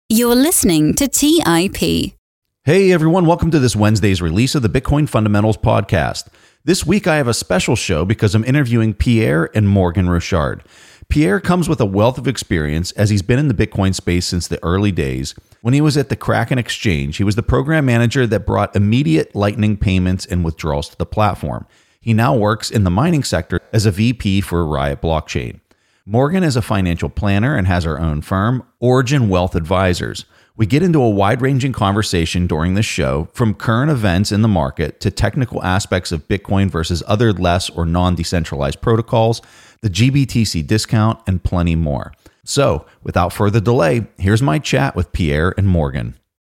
You're listening to TIP. Hey everyone, welcome to this Wednesday's release of the Bitcoin Fundamentals podcast. This week I have a special show because I'm interviewing Pierre and Morgan Rochard. Pierre comes with a wealth of experience as he's been in the Bitcoin space since the early days. When he was at the Kraken Exchange, he was the program manager that brought immediate Lightning payments and withdrawals to the platform. He now works in the mining sector as a VP for Riot Blockchain. Morgan is a financial planner and has her own firm, Origin Wealth Advisors. We get into a wide-ranging conversation during this show, from current events in the market to technical aspects of Bitcoin versus other less or non-decentralized protocols, the GBTC discount, and plenty more. So, without further delay, here's my chat with Pierre and Morgan.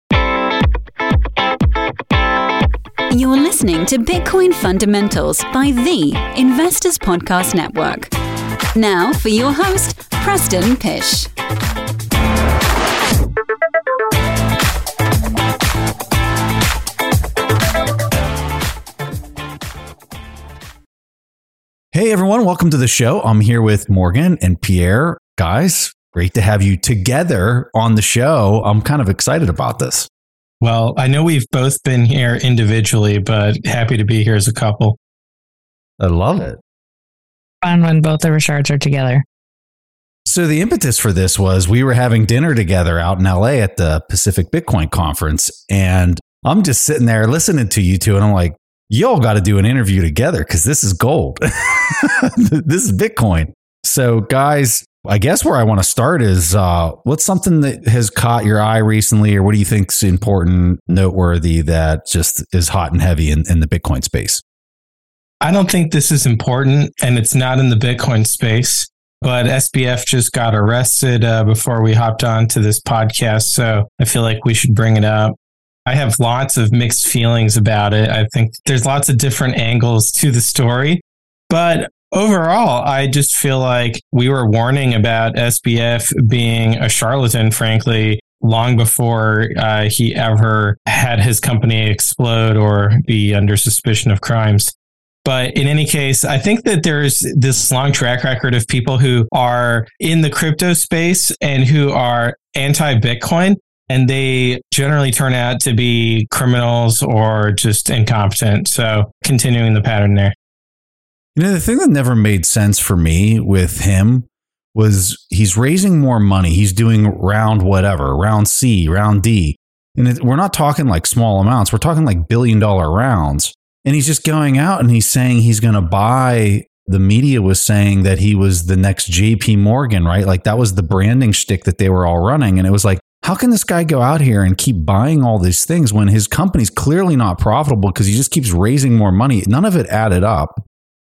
You're listening to Bitcoin Fundamentals by the Investors Podcast Network. Now for your host, Preston Pysh. Hey everyone, welcome to the show. I'm here with Morgan and Pierre. Guys, great to have you together on the show. I'm kind of excited about this. Well, I know we've both been here individually, but happy to be here as a couple. I love it. Fun when both the Rochards are together. So the impetus for this was we were having dinner together out in LA at the Pacific Bitcoin Conference, and I'm just sitting there listening to you two, and I'm like, y'all got to do an interview together because this is gold. This is Bitcoin. So guys, I guess where I want to start is what's something that has caught your eye recently, or what do you think's important, noteworthy, that just is hot and heavy in the Bitcoin space? I don't think this is important, and it's not in the Bitcoin space, but SBF just got arrested before we hopped on to this podcast, so I feel like we should bring it up. I have lots of mixed feelings about it. I think there's lots of different angles to the story, but overall, I just feel like we were warning about SBF being a charlatan, frankly, long before he ever had his company explode or be under suspicion of crimes. But in any case, I think that there's this long track record of people who are in the crypto space and who are anti-Bitcoin, and they generally turn out to be criminals or just incompetent. So continuing the pattern there. You know, the thing that never made sense for me with him was he's raising more money. He's doing round whatever, round C, round D. And we're not talking like small amounts. We're talking like $1 billion rounds. And he's just going out and he's saying he's going to buy. The media was saying that he was the next JP Morgan, right? Like that was the branding shtick that they were all running. And it was like, how can this guy go out here and keep buying all these things when his company's clearly not profitable because he just keeps raising more money? None of it added up.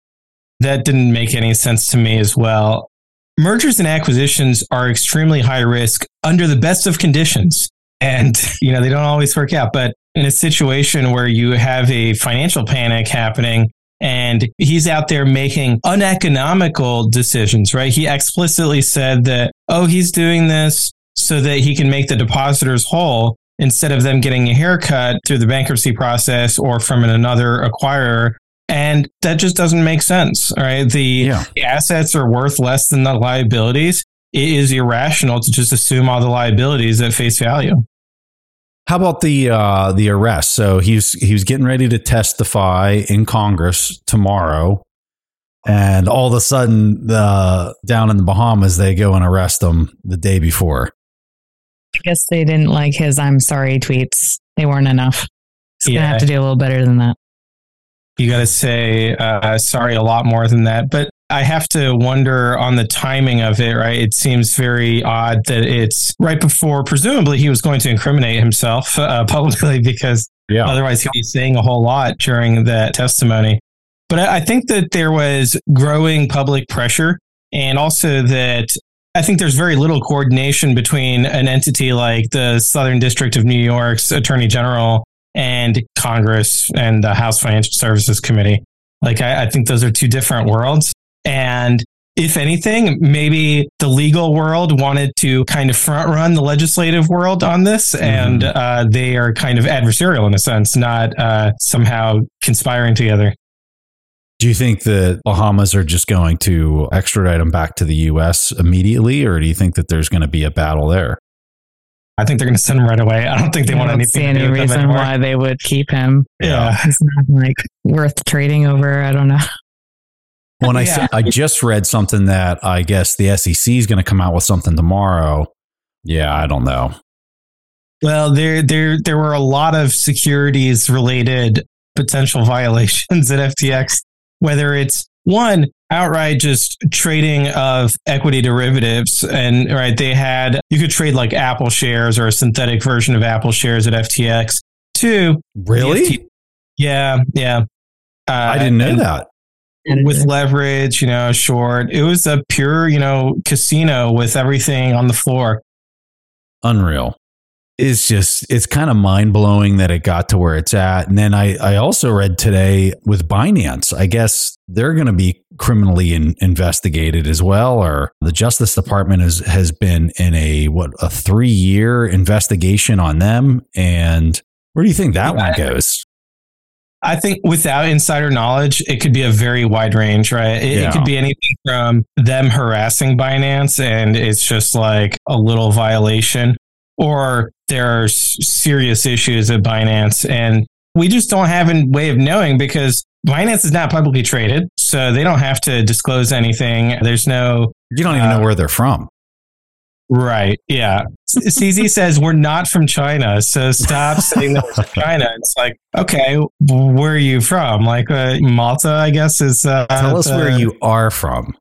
That didn't make any sense to me as well. Mergers and acquisitions are extremely high risk under the best of conditions. And, they don't always work out. But in a situation where you have a financial panic happening and he's out there making uneconomical decisions, right? He explicitly said that, he's doing this so that he can make the depositors whole instead of them getting a haircut through the bankruptcy process or from another acquirer. And that just doesn't make sense, right? The assets are worth less than the liabilities. It is irrational to just assume all the liabilities at face value. How about the arrest? So he was getting ready to testify in Congress tomorrow, and all of a sudden, down in the Bahamas, they go and arrest him the day before. I guess they didn't like his "I'm sorry" tweets. They weren't enough. He's gonna have to do a little better than that. You got to say sorry a lot more than that. But I have to wonder on the timing of it, right? It seems very odd that it's right before, presumably, he was going to incriminate himself publicly because otherwise he'd be saying a whole lot during that testimony. But I think that there was growing public pressure, and also that I think there's very little coordination between an entity like the Southern District of New York's Attorney General and Congress and the House Financial Services Committee. Like, I think those are two different worlds. And if anything, maybe the legal world wanted to kind of front run the legislative world on this. And they are kind of adversarial in a sense, not somehow conspiring together. Do you think that Bahamas are just going to extradite him back to the U.S. immediately, or do you think that there's going to be a battle there? I think they're going to send him right away. I don't think they want anything to do with him reason anymore. why they would keep him. Yeah. It's not like worth trading over. I don't know. When I just read something that I guess the SEC is going to come out with something tomorrow. Yeah, I don't know. Well, there were a lot of securities related potential violations at FTX, whether it's one outright just trading of equity derivatives. And right, you could trade like Apple shares or a synthetic version of Apple shares at FTX. Two, really? Yeah. I didn't know that. With leverage, short. It was a pure, casino with everything on the floor. Unreal. It's kind of mind blowing that it got to where it's at. And then I also read today with Binance, I guess they're going to be criminally investigated as well. Or the Justice Department has been in a 3-year investigation on them. And where do you think that one goes? I think without insider knowledge, it could be a very wide range, right? It could be anything from them harassing Binance and it's just like a little violation, or there are serious issues at Binance. And we just don't have a way of knowing because Binance is not publicly traded. So they don't have to disclose anything. You don't even know where they're from. Right. Yeah. CZ says we're not from China. So stop saying that we're from China. It's like, okay, where are you from? Like Malta, I guess is. Tell us where you are from.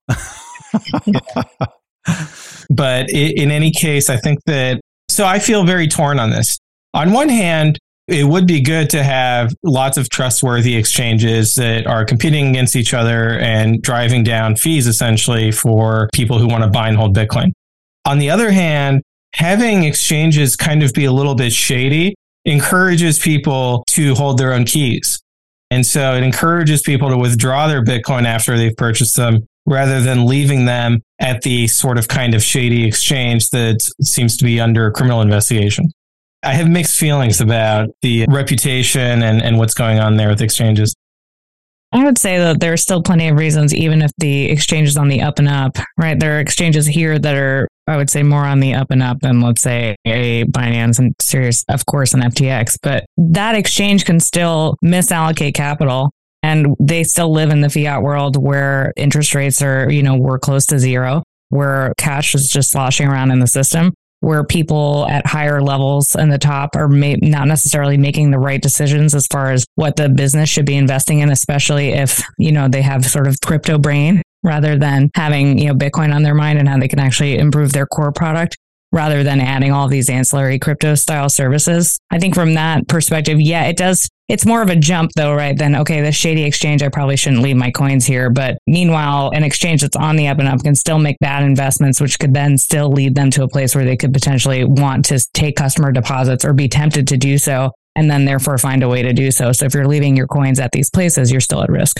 But in any case, I think that, so I feel very torn on this. On one hand, it would be good to have lots of trustworthy exchanges that are competing against each other and driving down fees essentially for people who want to buy and hold Bitcoin. On the other hand, having exchanges kind of be a little bit shady encourages people to hold their own keys. And so it encourages people to withdraw their Bitcoin after they've purchased them rather than leaving them at the sort of kind of shady exchange that seems to be under criminal investigation. I have mixed feelings about the reputation and what's going on there with exchanges. I would say that there's still plenty of reasons, even if the exchange is on the up and up, right? There are exchanges here that are, I would say, more on the up and up than, let's say, a Binance and Sirius, of course, an FTX. But that exchange can still misallocate capital. And they still live in the fiat world where interest rates are, we're close to zero, where cash is just sloshing around in the system, where people at higher levels in the top are not necessarily making the right decisions as far as what the business should be investing in, especially if, they have sort of crypto brain rather than having, Bitcoin on their mind and how they can actually improve their core product rather than adding all these ancillary crypto style services. I think from that perspective, yeah, it does. It's more of a jump though, right? Then, okay, the shady exchange, I probably shouldn't leave my coins here. But meanwhile, an exchange that's on the up and up can still make bad investments, which could then still lead them to a place where they could potentially want to take customer deposits or be tempted to do so, and then therefore find a way to do so. So if you're leaving your coins at these places, you're still at risk.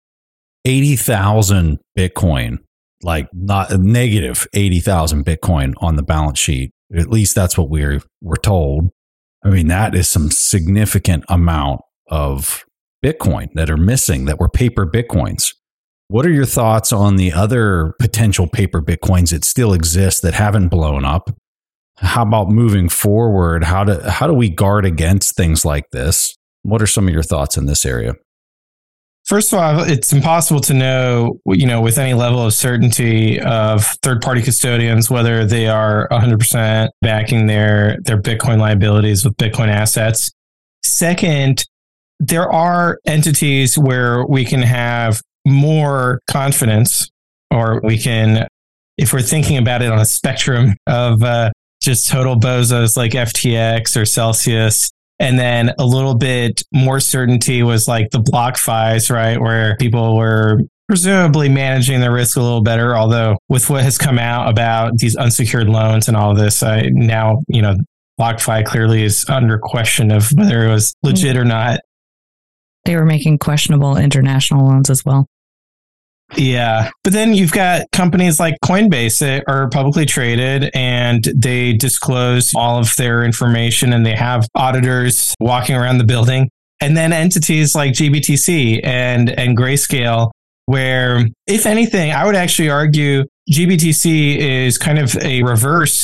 80,000 Bitcoin, like not a negative 80,000 Bitcoin on the balance sheet. At least that's what we're told. I mean, that is some significant amount of Bitcoin that are missing that were paper Bitcoins. What are your thoughts on the other potential paper Bitcoins that still exist that haven't blown up? How about moving forward? How do we guard against things like this? What are some of your thoughts in this area? First of all, it's impossible to know, with any level of certainty of third-party custodians, whether they are 100% backing their Bitcoin liabilities with Bitcoin assets. Second, there are entities where we can have more confidence, or we can, if we're thinking about it on a spectrum of just total bozos like FTX or Celsius, and then a little bit more certainty was like the BlockFis, right? Where people were presumably managing their risk a little better. Although with what has come out about these unsecured loans and all of this, now, BlockFi clearly is under question of whether it was legit or not. They were making questionable international loans as well. Yeah. But then you've got companies like Coinbase that are publicly traded and they disclose all of their information and they have auditors walking around the building. And then entities like GBTC and Grayscale, where, if anything, I would actually argue GBTC is kind of a reverse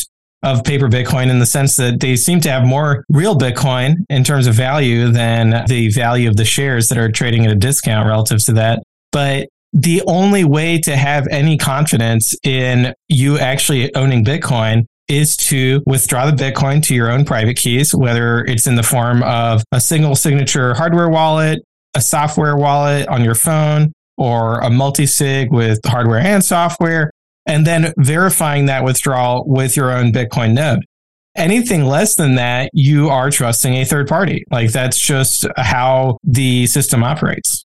of paper Bitcoin in the sense that they seem to have more real Bitcoin in terms of value than the value of the shares that are trading at a discount relative to that. But the only way to have any confidence in you actually owning Bitcoin is to withdraw the Bitcoin to your own private keys, whether it's in the form of a single signature hardware wallet, a software wallet on your phone, or a multi-sig with hardware and software, and then verifying that withdrawal with your own Bitcoin node. Anything less than that, you are trusting a third party. Like, that's just how the system operates.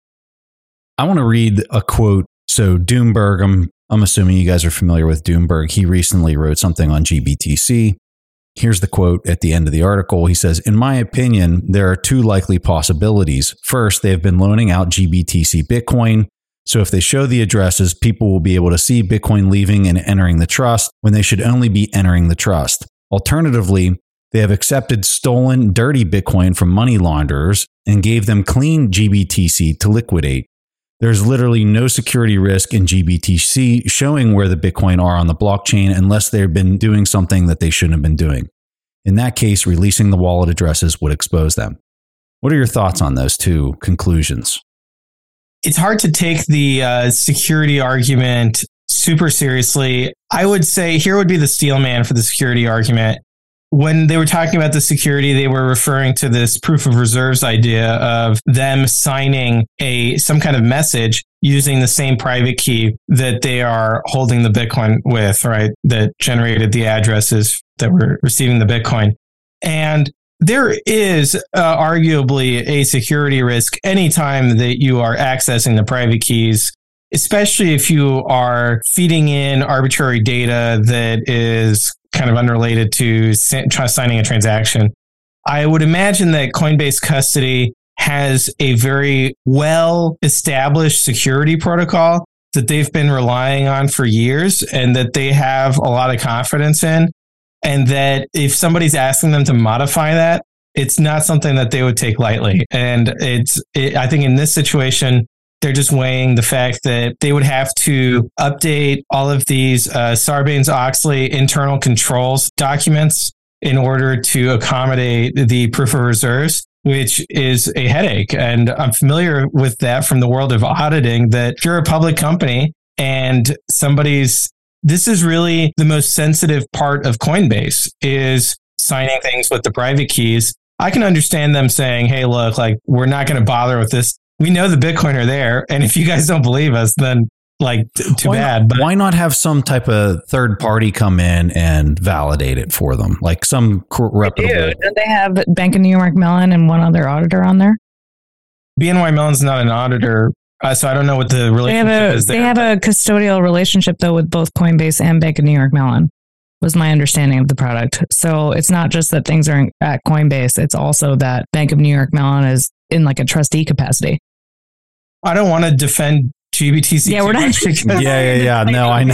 I want to read a quote. So Doomberg, I'm assuming you guys are familiar with Doomberg. He recently wrote something on GBTC. Here's the quote at the end of the article. He says, "In my opinion, there are two likely possibilities. First, they have been loaning out GBTC Bitcoin. So if they show the addresses, people will be able to see Bitcoin leaving and entering the trust when they should only be entering the trust. Alternatively, they have accepted stolen, dirty Bitcoin from money launderers and gave them clean GBTC to liquidate. There's literally no security risk in GBTC showing where the Bitcoin are on the blockchain unless they've been doing something that they shouldn't have been doing. In that case, releasing the wallet addresses would expose them." What are your thoughts on those two conclusions? It's hard to take the security argument super seriously. I would say here would be the steel man for the security argument. When they were talking about the security, they were referring to this proof of reserves idea of them signing some kind of message using the same private key that they are holding the Bitcoin with, right? That generated the addresses that were receiving the Bitcoin. And there is arguably a security risk anytime that you are accessing the private keys, especially if you are feeding in arbitrary data that is kind of unrelated to signing a transaction. I would imagine that Coinbase Custody has a very well-established security protocol that they've been relying on for years and that they have a lot of confidence in. And that if somebody's asking them to modify that, it's not something that they would take lightly. And I think in this situation, they're just weighing the fact that they would have to update all of these Sarbanes-Oxley internal controls documents in order to accommodate the proof of reserves, which is a headache. And I'm familiar with that from the world of auditing, that if you're a public company and this is really the most sensitive part of Coinbase, is signing things with the private keys. I can understand them saying, hey, look, like, we're not going to bother with this. We know the Bitcoin are there. And if you guys don't believe us, then too bad. But why not have some type of third party come in and validate it for them? Like some reputable. Don't they have Bank of New York Mellon and one other auditor on there? BNY Mellon's not an auditor. So I don't know what the relationship is there. They have a custodial relationship, though, with both Coinbase and Bank of New York Mellon, was my understanding of the product. So it's not just that things are at Coinbase. It's also that Bank of New York Mellon is in like a trustee capacity. I don't want to defend GBTC. Yeah, we're not. Yeah. No, I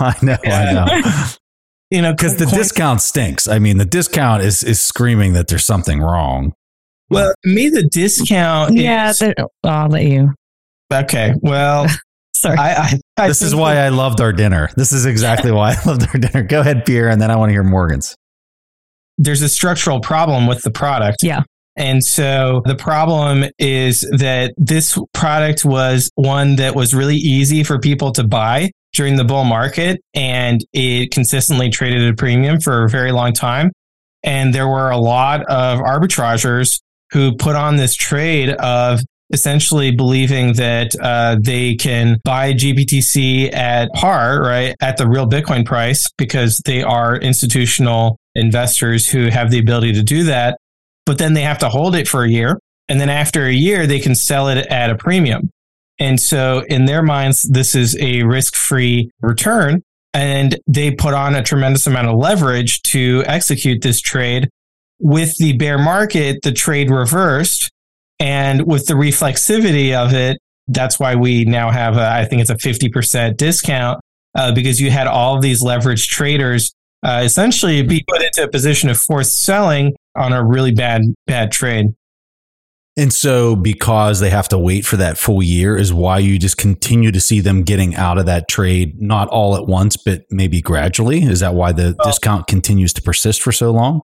know. You know, because the discount stinks. I mean, the discount is screaming that there's something wrong. Well, me, the discount is... I'll let you. Okay, well... Sorry. This is why I loved our dinner. This is exactly why I loved our dinner. Go ahead, Pierre, and then I want to hear Morgan's. There's a structural problem with the product. Yeah. And so the problem is that this product was one that was really easy for people to buy during the bull market, and it consistently traded at a premium for a very long time. And there were a lot of arbitrageurs who put on this trade of essentially believing that they can buy GBTC at par, right, at the real Bitcoin price, because they are institutional investors who have the ability to do that. But then they have to hold it for a year. And then after a year, they can sell it at a premium. And so in their minds, this is a risk-free return. And they put on a tremendous amount of leverage to execute this trade. With the bear market, the trade reversed. And with the reflexivity of it, that's why we now have, I think it's a 50% discount, because you had all of these leveraged traders essentially be put into a position of forced selling on a really bad trade. And so because they have to wait for that full year is why you just continue to see them getting out of that trade, not all at once, but maybe gradually. Is that why the discount continues to persist for so long?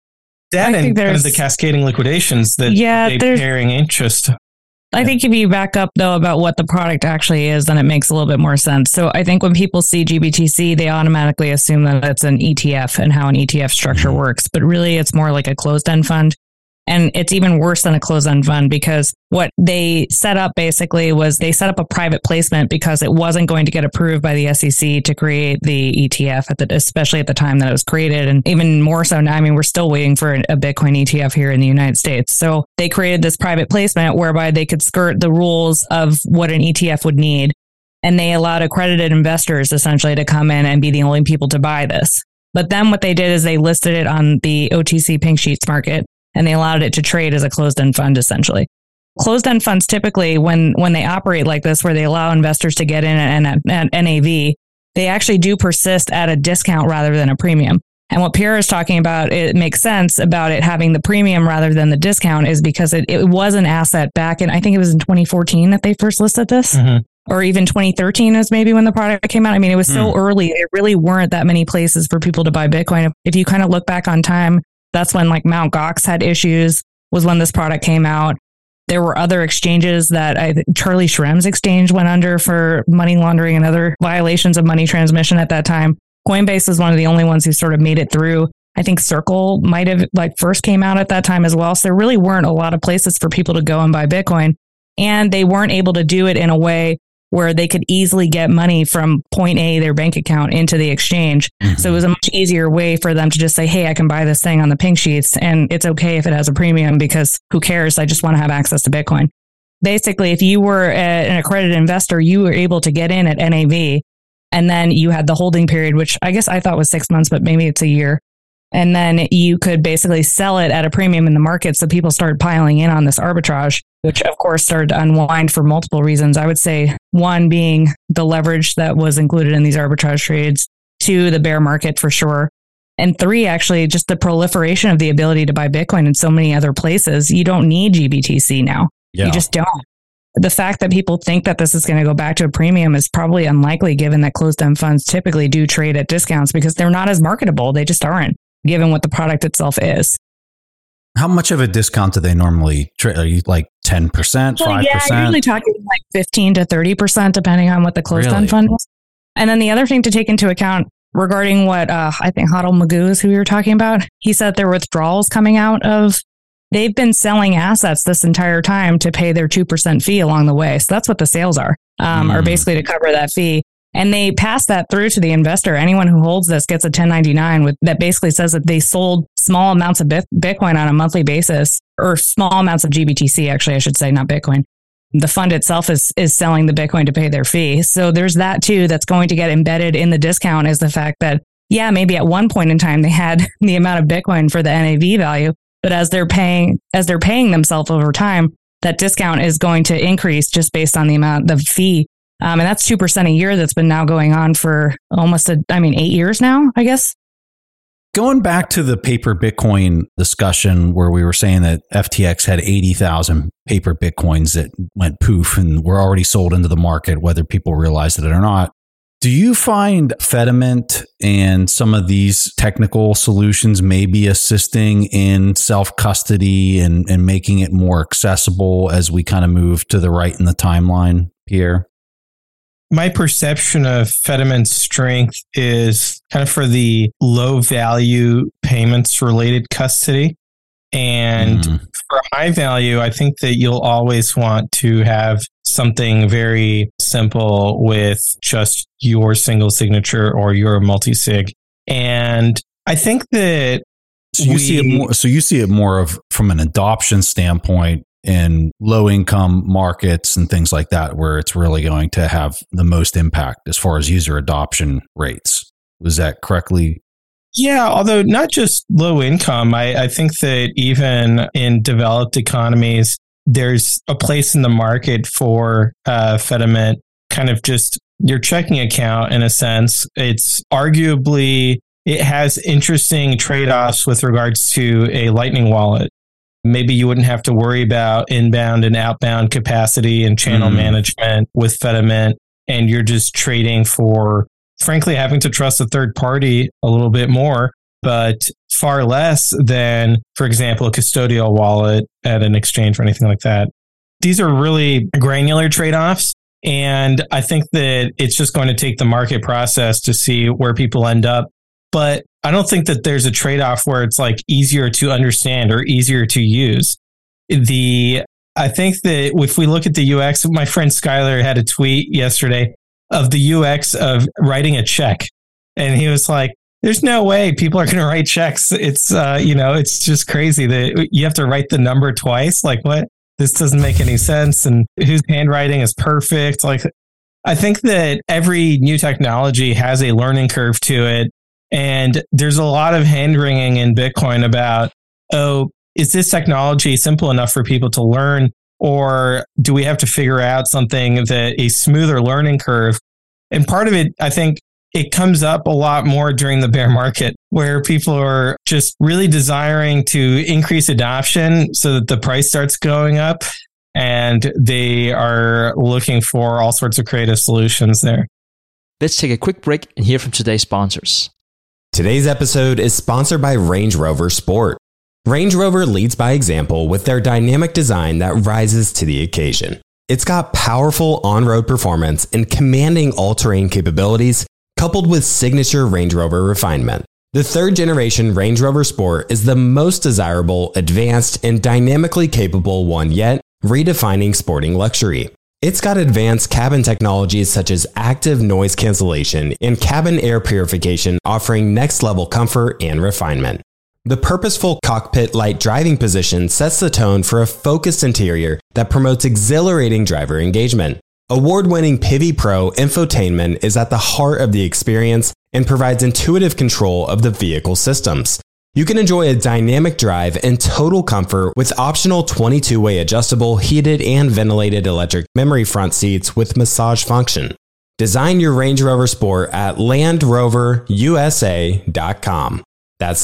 That and kind of the cascading liquidations that they're carrying interest. I think if you back up, though, about what the product actually is, then it makes a little bit more sense. So I think when people see GBTC, they automatically assume that it's an ETF and how an ETF structure works. But really, it's more like a closed-end fund. And it's even worse than a closed-end fund because what they set up basically was they set up a private placement because it wasn't going to get approved by the SEC to create the ETF, especially at the time that it was created. And even more so now, I mean, we're still waiting for a Bitcoin ETF here in the United States. So they created this private placement whereby they could skirt the rules of what an ETF would need. And they allowed accredited investors essentially to come in and be the only people to buy this. But then what they did is they listed it on the OTC Pink Sheets market. And they allowed it to trade as a closed-end fund, essentially. Closed-end funds typically, when they operate like this, where they allow investors to get in at NAV, they actually do persist at a discount rather than a premium. And what Pierre is talking about, it makes sense about it having the premium rather than the discount is because it was an asset back in, I think it was in 2014 that they first listed this. Or even 2013 is maybe when the product came out. I mean, it was so early. There really weren't that many places for people to buy Bitcoin. If you kind of look back on time, that's when like Mt. Gox had issues, was when this product came out. There were other exchanges that Charlie Shrem's exchange went under for money laundering and other violations of money transmission at that time. Coinbase was one of the only ones who sort of made it through. I think Circle might have first came out at that time as well. So there really weren't a lot of places for people to go and buy Bitcoin. And they weren't able to do it in a way where they could easily get money from point A, their bank account, into the exchange. So it was a much easier way for them to just say, hey, I can buy this thing on the Pink Sheets and it's okay if it has a premium because who cares? I just want to have access to Bitcoin. Basically, if you were an accredited investor, you were able to get in at NAV and then you had the holding period, which I guess I thought was 6 months, but maybe it's a year. And then you could basically sell it at a premium in the market. So people started piling in on this arbitrage, which of course started to unwind for multiple reasons. I would say one being the leverage that was included in these arbitrage trades, two, the bear market for sure. And three, actually just the proliferation of the ability to buy Bitcoin in so many other places. You don't need GBTC now. Yeah. You just don't. The fact that people think that this is going to go back to a premium is probably unlikely given that closed-end funds typically do trade at discounts because they're not as marketable. They just aren't, given what the product itself is. How much of a discount do they normally trade? Are you like 10%, 5%? Yeah, you're usually talking like 15 to 30%, depending on what the closed-end fund is. And then the other thing to take into account regarding what I think Hodl Magoo is who we were talking about, he said there were withdrawals coming out of, they've been selling assets this entire time to pay their 2% fee along the way. So that's what the sales are basically to cover that fee. And they pass that through to the investor. Anyone who holds this gets a 1099 that basically says that they sold small amounts of Bitcoin on a monthly basis, or small amounts of GBTC, actually, I should say, not Bitcoin. The fund itself is selling the Bitcoin to pay their fee. So there's that too that's going to get embedded in the discount, is the fact that, yeah, maybe at one point in time they had the amount of Bitcoin for the NAV value, but as they're paying themselves over time, that discount is going to increase just based on the amount, the fee. And that's 2% a year that's been now going on for almost 8 years now, I guess. Going back to the paper Bitcoin discussion where we were saying that FTX had 80,000 paper Bitcoins that went poof and were already sold into the market, whether people realized it or not. Do you find Fedimint and some of these technical solutions maybe assisting in self-custody and making it more accessible as we kind of move to the right in the timeline, Pierre? My perception of Fedimint's strength is kind of for the low value payments related custody. And for high value, I think that you'll always want to have something very simple with just your single signature or your multi-sig. And I think that you see it more of from an adoption standpoint in low income markets and things like that, where it's really going to have the most impact as far as user adoption rates. Was that correctly? Yeah, although not just low income, I think that even in developed economies, there's a place in the market for Fedimint, kind of just your checking account in a sense. It's arguably, it has interesting trade-offs with regards to a Lightning wallet. maybe you wouldn't have to worry about inbound and outbound capacity and channel management with Fedimint. And you're just trading for, frankly, having to trust a third party a little bit more, but far less than, for example, a custodial wallet at an exchange or anything like that. These are really granular trade-offs. And I think that it's just going to take the market process to see where people end up. But I don't think that there's a trade-off where it's like easier to understand or easier to use. I think that if we look at the UX, my friend Skylar had a tweet yesterday of the UX of writing a check. And he was like, there's no way people are going to write checks. It's, it's just crazy that you have to write the number twice. Like, what? This doesn't make any sense. And whose handwriting is perfect? Like, I think that every new technology has a learning curve to it. And there's a lot of hand-wringing in Bitcoin about, is this technology simple enough for people to learn? Or do we have to figure out something that a smoother learning curve? And part of it, I think it comes up a lot more during the bear market where people are just really desiring to increase adoption so that the price starts going up and they are looking for all sorts of creative solutions there. Let's take a quick break and hear from today's sponsors. Today's episode is sponsored by Range Rover Sport. Range Rover leads by example with their dynamic design that rises to the occasion. It's got powerful on-road performance and commanding all-terrain capabilities, coupled with signature Range Rover refinement. The third generation Range Rover Sport is the most desirable, advanced, and dynamically capable one yet, redefining sporting luxury. It's got advanced cabin technologies such as active noise cancellation and cabin air purification, offering next-level comfort and refinement. The purposeful cockpit-like driving position sets the tone for a focused interior that promotes exhilarating driver engagement. Award-winning Pivi Pro infotainment is at the heart of the experience and provides intuitive control of the vehicle systems. You can enjoy a dynamic drive and total comfort with optional 22-way adjustable, heated and ventilated electric memory front seats with massage function. Design your Range Rover Sport at LandRoverUSA.com. That's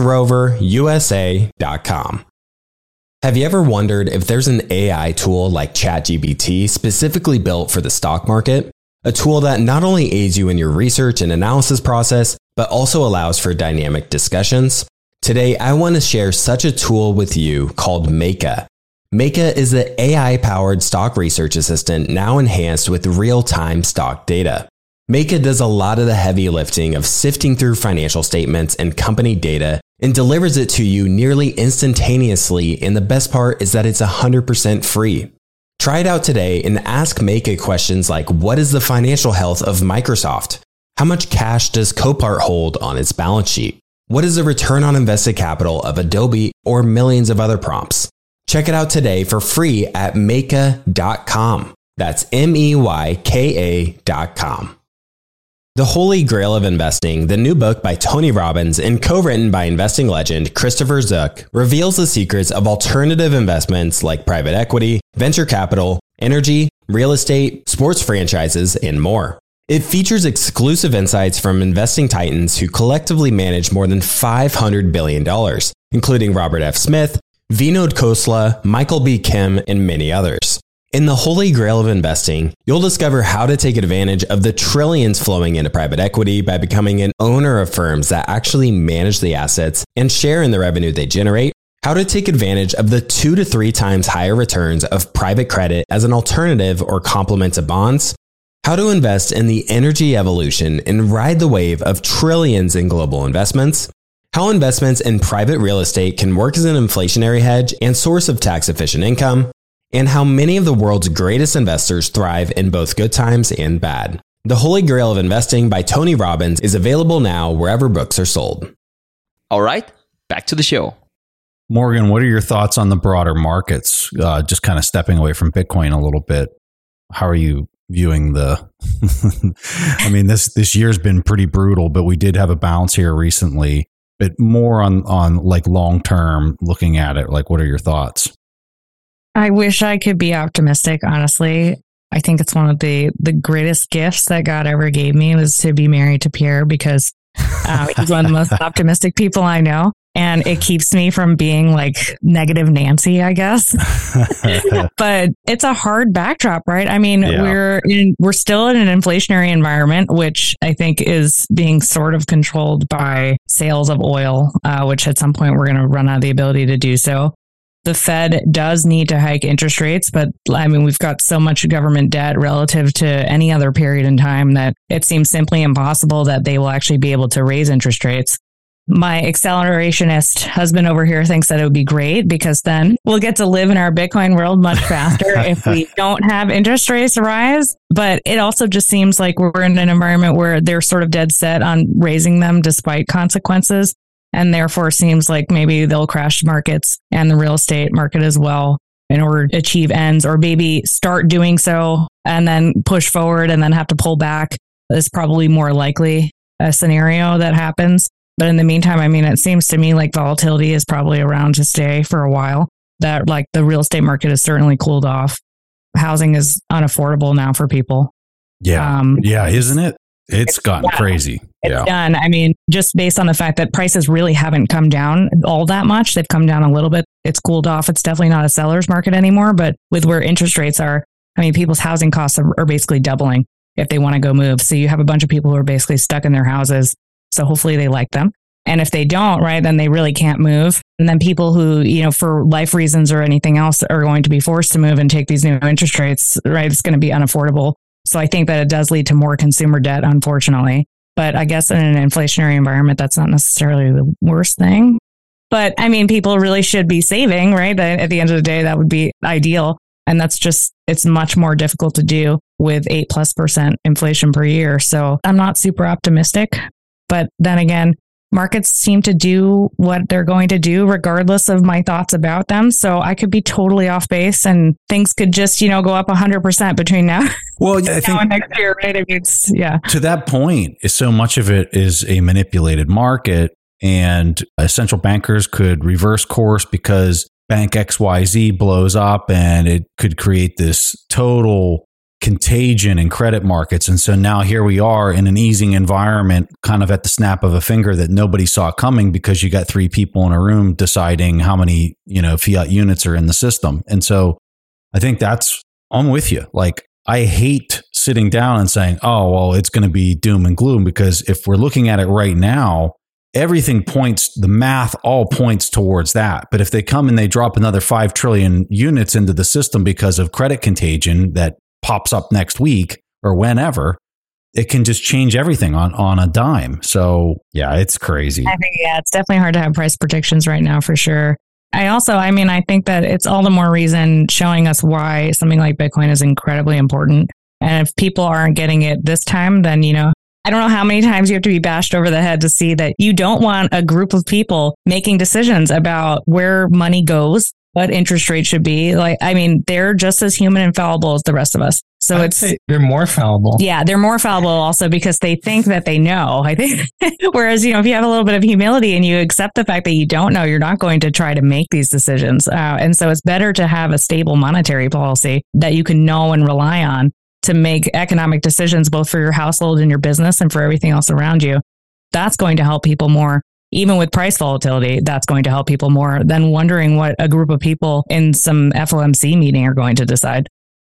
LandRoverUSA.com. Have you ever wondered if there's an AI tool like ChatGPT specifically built for the stock market? A tool that not only aids you in your research and analysis process, but also allows for dynamic discussions? Today, I want to share such a tool with you called Meka. Meka is the AI-powered stock research assistant now enhanced with real-time stock data. Meka does a lot of the heavy lifting of sifting through financial statements and company data and delivers it to you nearly instantaneously, and the best part is that it's 100% free. Try it out today and ask Meka questions like, what is the financial health of Microsoft? How much cash does Copart hold on its balance sheet? What is the return on invested capital of Adobe, or millions of other prompts? Check it out today for free at Meka.com. That's MEYKA.com. The Holy Grail of Investing, the new book by Tony Robbins and co-written by investing legend Christopher Zook, reveals the secrets of alternative investments like private equity, venture capital, energy, real estate, sports franchises, and more. It features exclusive insights from investing titans who collectively manage more than $500 billion, including Robert F. Smith, Vinod Khosla, Michael B. Kim, and many others. In the Holy Grail of Investing, you'll discover how to take advantage of the trillions flowing into private equity by becoming an owner of firms that actually manage the assets and share in the revenue they generate, how to take advantage of the 2 to 3 times higher returns of private credit as an alternative or complement to bonds, how to invest in the energy evolution and ride the wave of trillions in global investments, how investments in private real estate can work as an inflationary hedge and source of tax-efficient income, and how many of the world's greatest investors thrive in both good times and bad. The Holy Grail of Investing by Tony Robbins is available now wherever books are sold. All right, back to the show. Morgan, what are your thoughts on the broader markets? Just kind of stepping away from Bitcoin a little bit. How are you viewing the, I mean, this year's been pretty brutal, but we did have a bounce here recently, but more on like long-term looking at it, like, what are your thoughts? I wish I could be optimistic, honestly. I think it's one of the greatest gifts that God ever gave me was to be married to Pierre, because he's one of the most optimistic people I know. And it keeps me from being like negative Nancy, I guess. But it's a hard backdrop, right? I mean, we're still in an inflationary environment, which I think is being sort of controlled by sales of oil, which at some point we're going to run out of the ability to do so. The Fed does need to hike interest rates, but I mean, we've got so much government debt relative to any other period in time that it seems simply impossible that they will actually be able to raise interest rates. My accelerationist husband over here thinks that it would be great because then we'll get to live in our Bitcoin world much faster if we don't have interest rates rise. But it also just seems like we're in an environment where they're sort of dead set on raising them despite consequences. And therefore seems like maybe they'll crash markets and the real estate market as well in order to achieve ends, or maybe start doing so and then push forward and then have to pull back. Is probably more likely a scenario that happens. But in the meantime, I mean, it seems to me like volatility is probably around to stay for a while. That like the real estate market has certainly cooled off. Housing is unaffordable now for people. Yeah. Isn't it? It's gotten crazy. It's done. I mean, just based on the fact that prices really haven't come down all that much. They've come down a little bit. It's cooled off. It's definitely not a seller's market anymore. But with where interest rates are, I mean, people's housing costs are basically doubling if they want to go move. So you have a bunch of people who are basically stuck in their houses. So hopefully they like them. And if they don't, right, then they really can't move. And then people who, you know, for life reasons or anything else are going to be forced to move and take these new interest rates, right? It's going to be unaffordable. So I think that it does lead to more consumer debt, unfortunately. But I guess in an inflationary environment, that's not necessarily the worst thing. But I mean, people really should be saving, right? At the end of the day, that would be ideal. And that's just, it's much more difficult to do with 8+% inflation per year. So I'm not super optimistic. But then again, markets seem to do what they're going to do regardless of my thoughts about them. So I could be totally off base and things could just, you know, go up 100% between now. Well, I think and next year, right? I mean, to that point, so much of it is a manipulated market, and central bankers could reverse course because bank XYZ blows up and it could create this total contagion in credit markets. And so now here we are in an easing environment, kind of at the snap of a finger that nobody saw coming because you got 3 people in a room deciding how many, you know, fiat units are in the system. And so I think I'm with you. Like, I hate sitting down and saying, oh, well, it's going to be doom and gloom, because if we're looking at it right now, everything points, the math all points towards that. But if they come and they drop another 5 trillion units into the system because of credit contagion that pops up next week or whenever, it can just change everything on a dime. So yeah, it's crazy. I think, it's definitely hard to have price predictions right now for sure. I think that it's all the more reason showing us why something like Bitcoin is incredibly important. And if people aren't getting it this time, then, you know, I don't know how many times you have to be bashed over the head to see that you don't want a group of people making decisions about where money goes, what interest rate should be. Like, I mean, they're just as human and fallible as the rest of us. So I'd say they're more fallible. Yeah, they're more fallible also because they think that they know, I think. Whereas, you know, if you have a little bit of humility and you accept the fact that you don't know, you're not going to try to make these decisions. And so it's better to have a stable monetary policy that you can know and rely on to make economic decisions, both for your household and your business and for everything else around you. That's going to help people more. Even with price volatility, that's going to help people more than wondering what a group of people in some FOMC meeting are going to decide.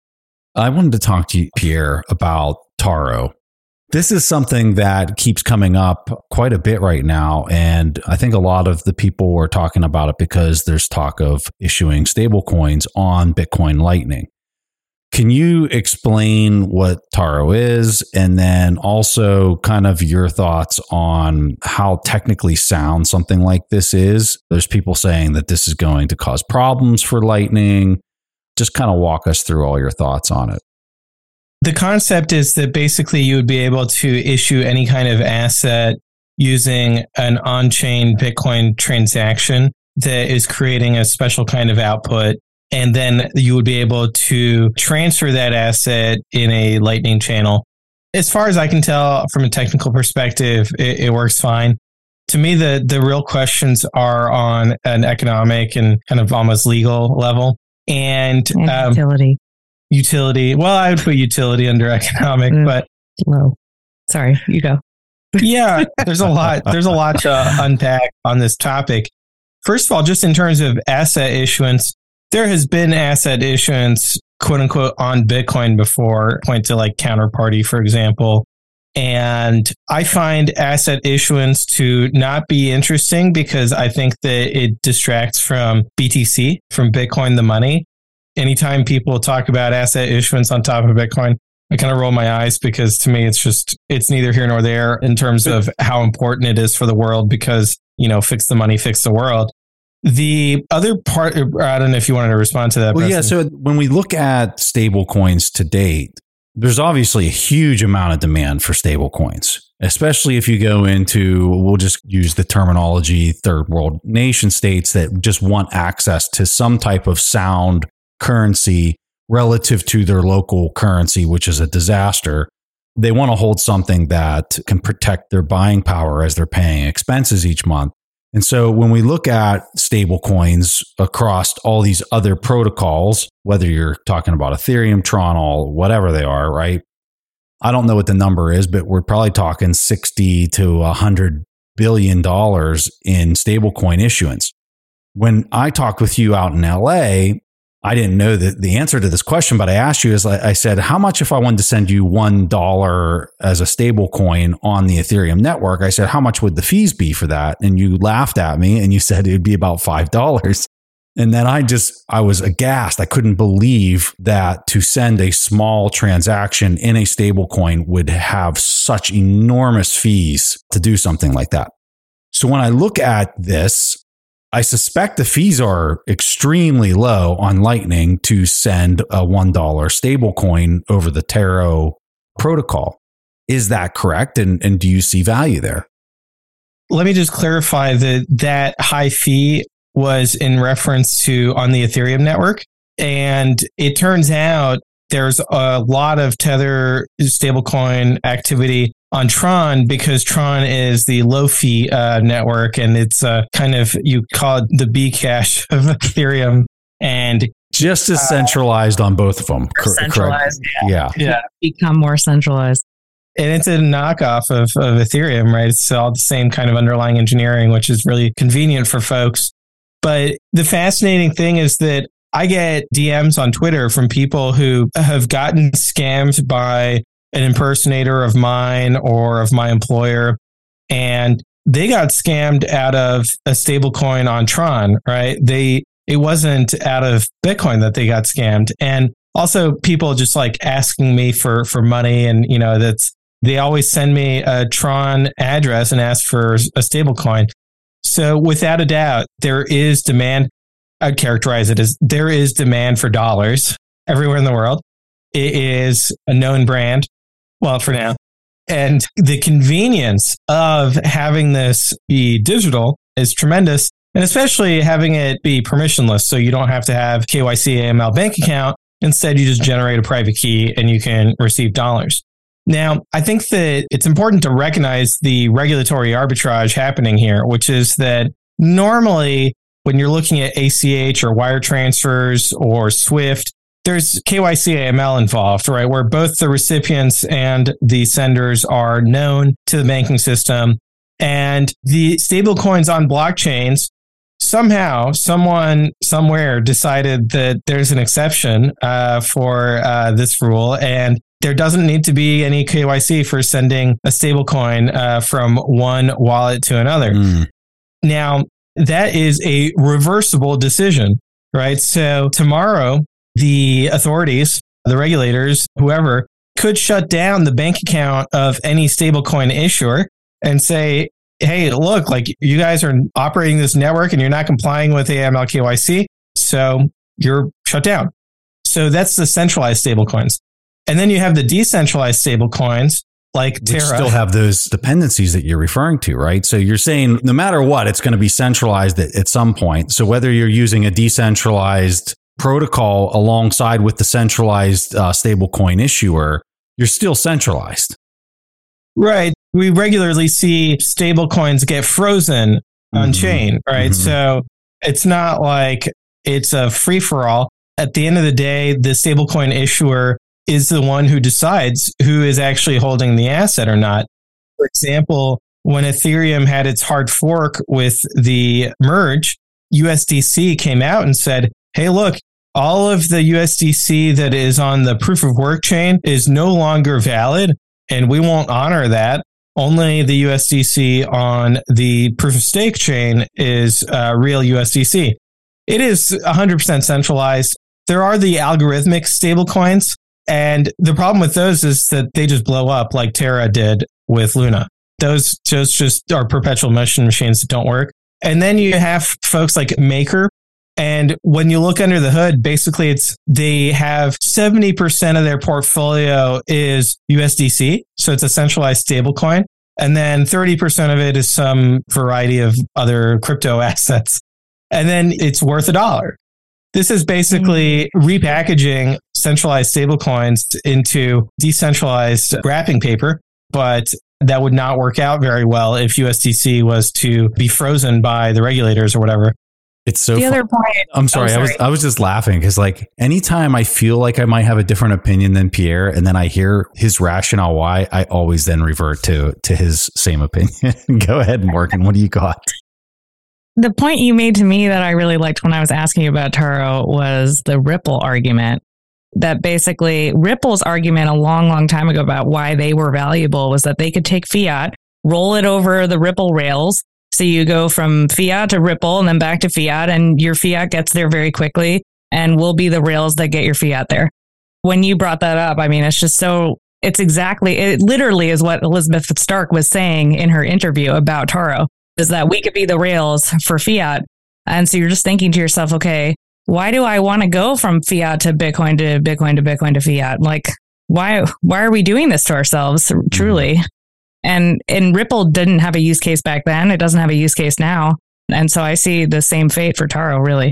I wanted to talk to you, Pierre, about Taro. This is something that keeps coming up quite a bit right now. And I think a lot of the people are talking about it because there's talk of issuing stable coins on Bitcoin Lightning. Can you explain what Taro is, and then also kind of your thoughts on how technically sound something like this is? There's people saying that this is going to cause problems for Lightning. Just kind of walk us through all your thoughts on it. The concept is that basically you would be able to issue any kind of asset using an on-chain Bitcoin transaction that is creating a special kind of output. And then you would be able to transfer that asset in a Lightning channel. As far as I can tell from a technical perspective, it works fine. To me, the real questions are on an economic and kind of almost legal level. And utility. Utility. Well, I would put utility under economic, but low. Sorry, you go. Yeah, there's a lot to unpack on this topic. First of all, just in terms of asset issuance, there has been asset issuance, quote unquote, on Bitcoin before, point to like Counterparty, for example. And I find asset issuance to not be interesting because I think that it distracts from BTC, from Bitcoin, the money. Anytime people talk about asset issuance on top of Bitcoin, I kind of roll my eyes because to me, it's neither here nor there in terms of how important it is for the world because, fix the money, fix the world. The other part, I don't know if you wanted to respond to that. Well, yeah. So when we look at stable coins to date, there's obviously a huge amount of demand for stable coins, especially if you go into, we'll just use the terminology, third world nation states that just want access to some type of sound currency relative to their local currency, which is a disaster. They want to hold something that can protect their buying power as they're paying expenses each month. And so when we look at stable coins across all these other protocols, whether you're talking about Ethereum, Tron, all whatever they are, right? I don't know what the number is, but we're probably talking $60 to $100 billion in stablecoin issuance. When I talked with you out in LA, I didn't know the answer to this question, but I asked you, I said, how much if I wanted to send you $1 as a stable coin on the Ethereum network? I said, how much would the fees be for that? And you laughed at me and you said it'd be about $5. And then I was aghast. I couldn't believe that to send a small transaction in a stable coin would have such enormous fees to do something like that. So when I look at this, I suspect the fees are extremely low on Lightning to send a $1 stablecoin over the Taro protocol. Is that correct? And do you see value there? Let me just clarify that high fee was in reference to on the Ethereum network. And it turns out there's a lot of Tether stablecoin activity on Tron because Tron is the low fee network and it's kind of, you call it the Bcash of Ethereum, and just as centralized on both of them. Centralized. Correct. Yeah. Become more centralized. And it's a knockoff of Ethereum, right? It's all the same kind of underlying engineering, which is really convenient for folks. But the fascinating thing is that I get DMs on Twitter from people who have gotten scammed by an impersonator of mine or of my employer, and they got scammed out of a stable coin on Tron, right? It wasn't out of Bitcoin that they got scammed. And also people just like asking me for money, and they always send me a Tron address and ask for a stable coin. So without a doubt, there is demand. I'd characterize it as there is demand for dollars everywhere in the world. It is a known brand. Well, for now. And the convenience of having this be digital is tremendous. And especially having it be permissionless. So you don't have to have KYC AML bank account. Instead, you just generate a private key and you can receive dollars. Now, I think that it's important to recognize the regulatory arbitrage happening here, which is that normally when you're looking at ACH or wire transfers or SWIFT, there's KYC AML involved, right? Where both the recipients and the senders are known to the banking system. And the stable coins on blockchains, somehow, someone somewhere decided that there's an exception for this rule. And there doesn't need to be any KYC for sending a stable coin from one wallet to another. Now, that is a reversible decision, right? So tomorrow, the authorities, the regulators, whoever, could shut down the bank account of any stablecoin issuer and say, hey, look, like you guys are operating this network and you're not complying with AML KYC, so you're shut down. So that's the centralized stablecoins. And then you have the decentralized stablecoins like Terra. Which still have those dependencies that you're referring to, right? So you're saying no matter what, it's going to be centralized at some point. So whether you're using a decentralized protocol alongside with the centralized stablecoin issuer, you're still centralized. Right. We regularly see stablecoins get frozen on chain, right? So it's not like it's a free for all. At the end of the day, the stablecoin issuer is the one who decides who is actually holding the asset or not. For example, when Ethereum had its hard fork with the merge, USDC came out and said, hey, look, all of the USDC that is on the proof of work chain is no longer valid, and we won't honor that. Only the USDC on the proof of stake chain is real USDC. It is 100% centralized. There are the algorithmic stablecoins, and the problem with those is that they just blow up like Terra did with Luna. Those just are perpetual motion machines that don't work. And then you have folks like Maker. And when you look under the hood, basically they have 70% of their portfolio is USDC. So it's a centralized stablecoin. And then 30% of it is some variety of other crypto assets. And then it's worth $1. This is basically repackaging centralized stablecoins into decentralized wrapping paper, but that would not work out very well if USDC was to be frozen by the regulators or whatever. It's so the other point. I'm sorry. I was just laughing because like anytime I feel like I might have a different opinion than Pierre and then I hear his rationale why, I always then revert to his same opinion. Go ahead, Morgan. What do you got? The point you made to me that I really liked when I was asking you about Taro was the Ripple argument. That basically Ripple's argument a long, long time ago about why they were valuable was that they could take fiat, roll it over the Ripple rails. So you go from fiat to Ripple and then back to fiat, and your fiat gets there very quickly and will be the rails that get your fiat there. When you brought that up, I mean, it literally is what Elizabeth Stark was saying in her interview about Taro, is that we could be the rails for fiat. And so you're just thinking to yourself, okay, why do I want to go from fiat to Bitcoin to Bitcoin to Bitcoin to fiat? Like, why are we doing this to ourselves, truly? And Ripple didn't have a use case back then. It doesn't have a use case now. And so I see the same fate for Taro, really.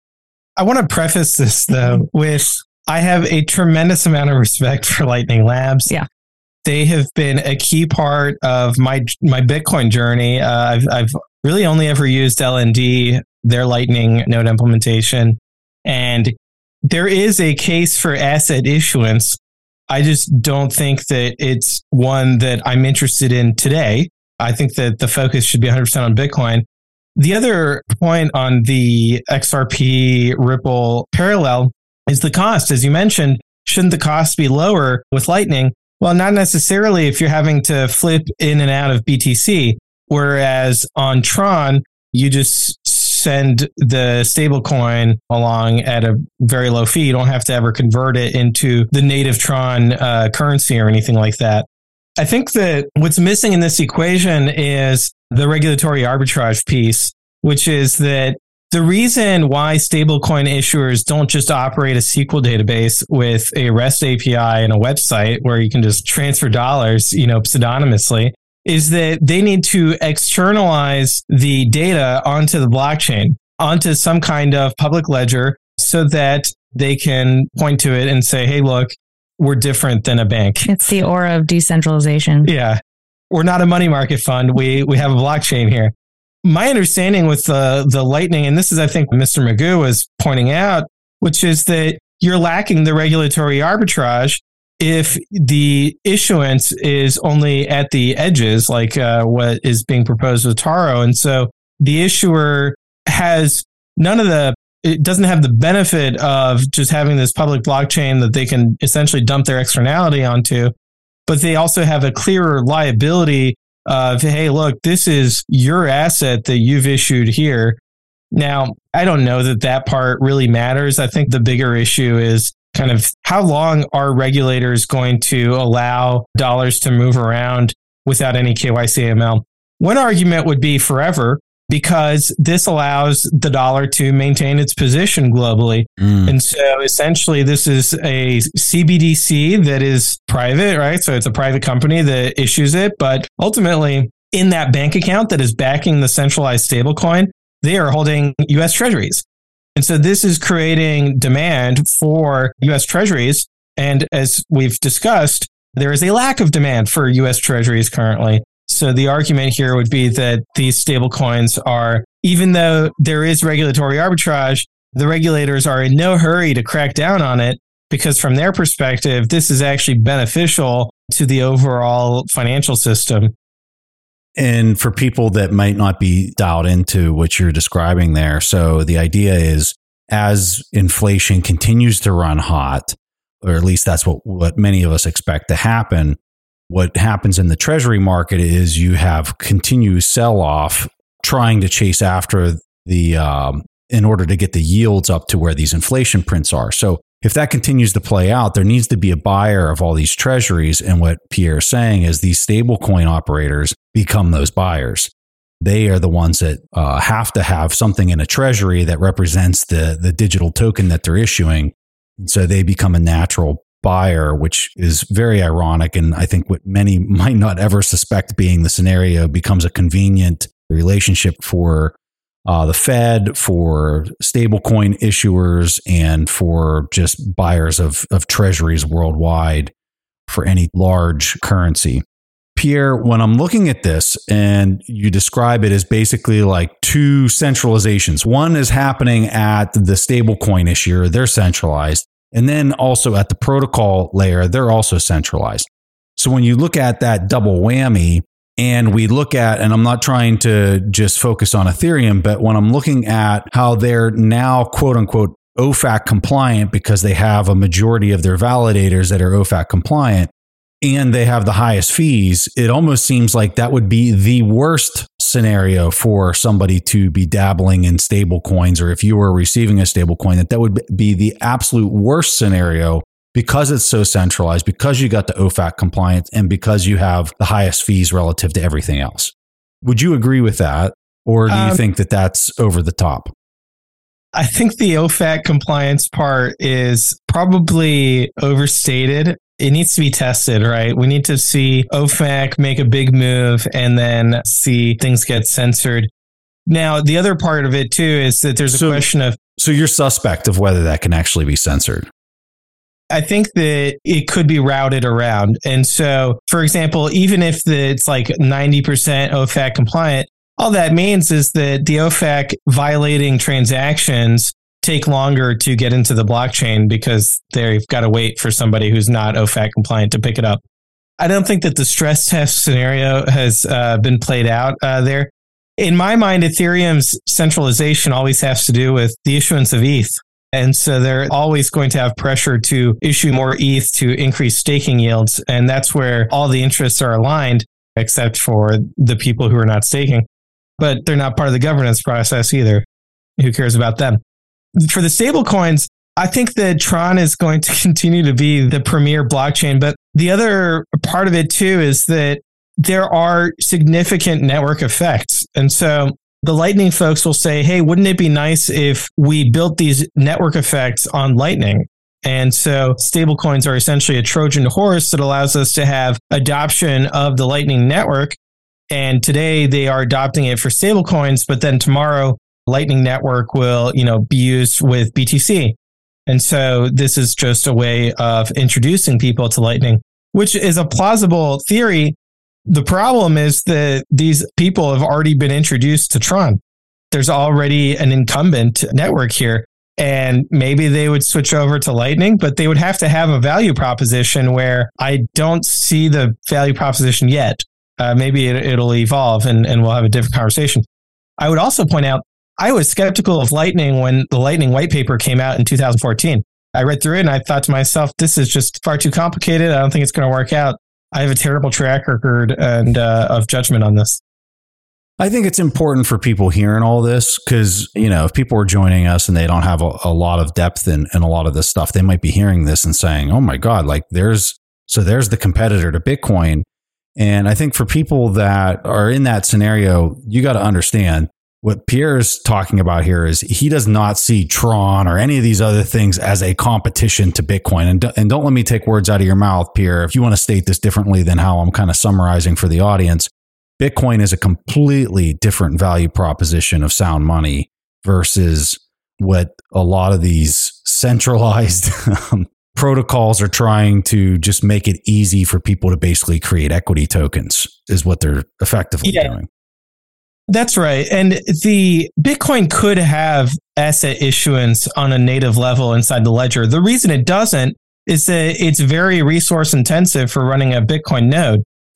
I want to preface this, though, with I have a tremendous amount of respect for Lightning Labs. Yeah. They have been a key part of my Bitcoin journey. I've really only ever used LND, their Lightning node implementation. And there is a case for asset issuance. I just don't think that it's one that I'm interested in today. I think that the focus should be 100% on Bitcoin. The other point on the XRP Ripple parallel is the cost. As you mentioned, shouldn't the cost be lower with Lightning? Well, not necessarily if you're having to flip in and out of BTC, whereas on Tron, you just send the stablecoin along at a very low fee. You don't have to ever convert it into the native Tron currency or anything like that. I think that what's missing in this equation is the regulatory arbitrage piece, which is that the reason why stablecoin issuers don't just operate a SQL database with a REST API and a website where you can just transfer dollars, pseudonymously, is that they need to externalize the data onto the blockchain, onto some kind of public ledger so that they can point to it and say, hey, look, we're different than a bank. It's the aura of decentralization. Yeah. We're not a money market fund. We have a blockchain here. My understanding with the Lightning, and this is, I think, Mr. Magoo was pointing out, which is that you're lacking the regulatory arbitrage if the issuance is only at the edges, like what is being proposed with Taro. And so the issuer has it doesn't have the benefit of just having this public blockchain that they can essentially dump their externality onto, but they also have a clearer liability of, hey, look, this is your asset that you've issued here. Now, I don't know that part really matters. I think the bigger issue is kind of how long are regulators going to allow dollars to move around without any KYC AML? One argument would be forever, because this allows the dollar to maintain its position globally. And so essentially this is a CBDC that is private, right? So it's a private company that issues it, but ultimately in that bank account that is backing the centralized stablecoin, they are holding US treasuries. And so this is creating demand for US treasuries. And as we've discussed, there is a lack of demand for US treasuries currently. So the argument here would be that these stablecoins are, even though there is regulatory arbitrage, the regulators are in no hurry to crack down on it, because from their perspective, this is actually beneficial to the overall financial system. And for people that might not be dialed into what you're describing there, so the idea is as inflation continues to run hot, or at least that's what many of us expect to happen, what happens in the treasury market is you have continued sell-off trying to chase after in order to get the yields up to where these inflation prints are. So if that continues to play out, there needs to be a buyer of all these treasuries. And what Pierre is saying is these stablecoin operators become those buyers. They are the ones that have to have something in a treasury that represents the digital token that they're issuing. And so they become a natural buyer, which is very ironic. And I think what many might not ever suspect being the scenario becomes a convenient relationship for the Fed, for stablecoin issuers, and for just buyers of treasuries worldwide for any large currency. Pierre, when I'm looking at this and you describe it as basically like two centralizations, one is happening at the stablecoin issuer, they're centralized. And then also at the protocol layer, they're also centralized. So when you look at that double whammy, and we look at, and I'm not trying to just focus on Ethereum, but when I'm looking at how they're now, quote unquote, OFAC compliant because they have a majority of their validators that are OFAC compliant and they have the highest fees, it almost seems like that would be the worst scenario for somebody to be dabbling in stable coins, or if you were receiving a stable coin, that would be the absolute worst scenario because it's so centralized, because you got the OFAC compliance, and because you have the highest fees relative to everything else. Would you agree with that? Or do you think that that's over the top? I think the OFAC compliance part is probably overstated. It needs to be tested, right? We need to see OFAC make a big move and then see things get censored. Now, the other part of it too is that there's a question of... So you're suspect of whether that can actually be censored? I think that it could be routed around. And so, for example, even if it's like 90% OFAC compliant, all that means is that the OFAC violating transactions take longer to get into the blockchain because they've got to wait for somebody who's not OFAC compliant to pick it up. I don't think that the stress test scenario has been played out there. In my mind, Ethereum's centralization always has to do with the issuance of ETH. And so they're always going to have pressure to issue more ETH to increase staking yields. And that's where all the interests are aligned, except for the people who are not staking. But they're not part of the governance process either. Who cares about them? For the stable coins, I think that Tron is going to continue to be the premier blockchain. But the other part of it too is that there are significant network effects. And so the Lightning folks will say, hey, wouldn't it be nice if we built these network effects on Lightning? And so stablecoins are essentially a Trojan horse that allows us to have adoption of the Lightning network. And today they are adopting it for stablecoins, but then tomorrow Lightning network will, be used with BTC. And so this is just a way of introducing people to Lightning, which is a plausible theory. The problem is that these people have already been introduced to Tron. There's already an incumbent network here, and maybe they would switch over to Lightning, but they would have to have a value proposition where I don't see the value proposition yet. Maybe it'll evolve and we'll have a different conversation. I would also point out, I was skeptical of Lightning when the Lightning white paper came out in 2014. I read through it and I thought to myself, this is just far too complicated. I don't think it's going to work out. I have a terrible track record and of judgment on this. I think it's important for people hearing all this because, if people are joining us and they don't have a lot of depth in a lot of this stuff, they might be hearing this and saying, oh my God, there's the competitor to Bitcoin. And I think for people that are in that scenario, you got to understand what Pierre's talking about here is he does not see Tron or any of these other things as a competition to Bitcoin. And don't let me take words out of your mouth, Pierre. If you want to state this differently than how I'm kind of summarizing for the audience, Bitcoin is a completely different value proposition of sound money versus what a lot of these centralized protocols are trying to just make it easy for people to basically create equity tokens is what they're effectively doing. That's right. And the Bitcoin could have asset issuance on a native level inside the ledger. The reason it doesn't is that it's very resource intensive for running a Bitcoin node.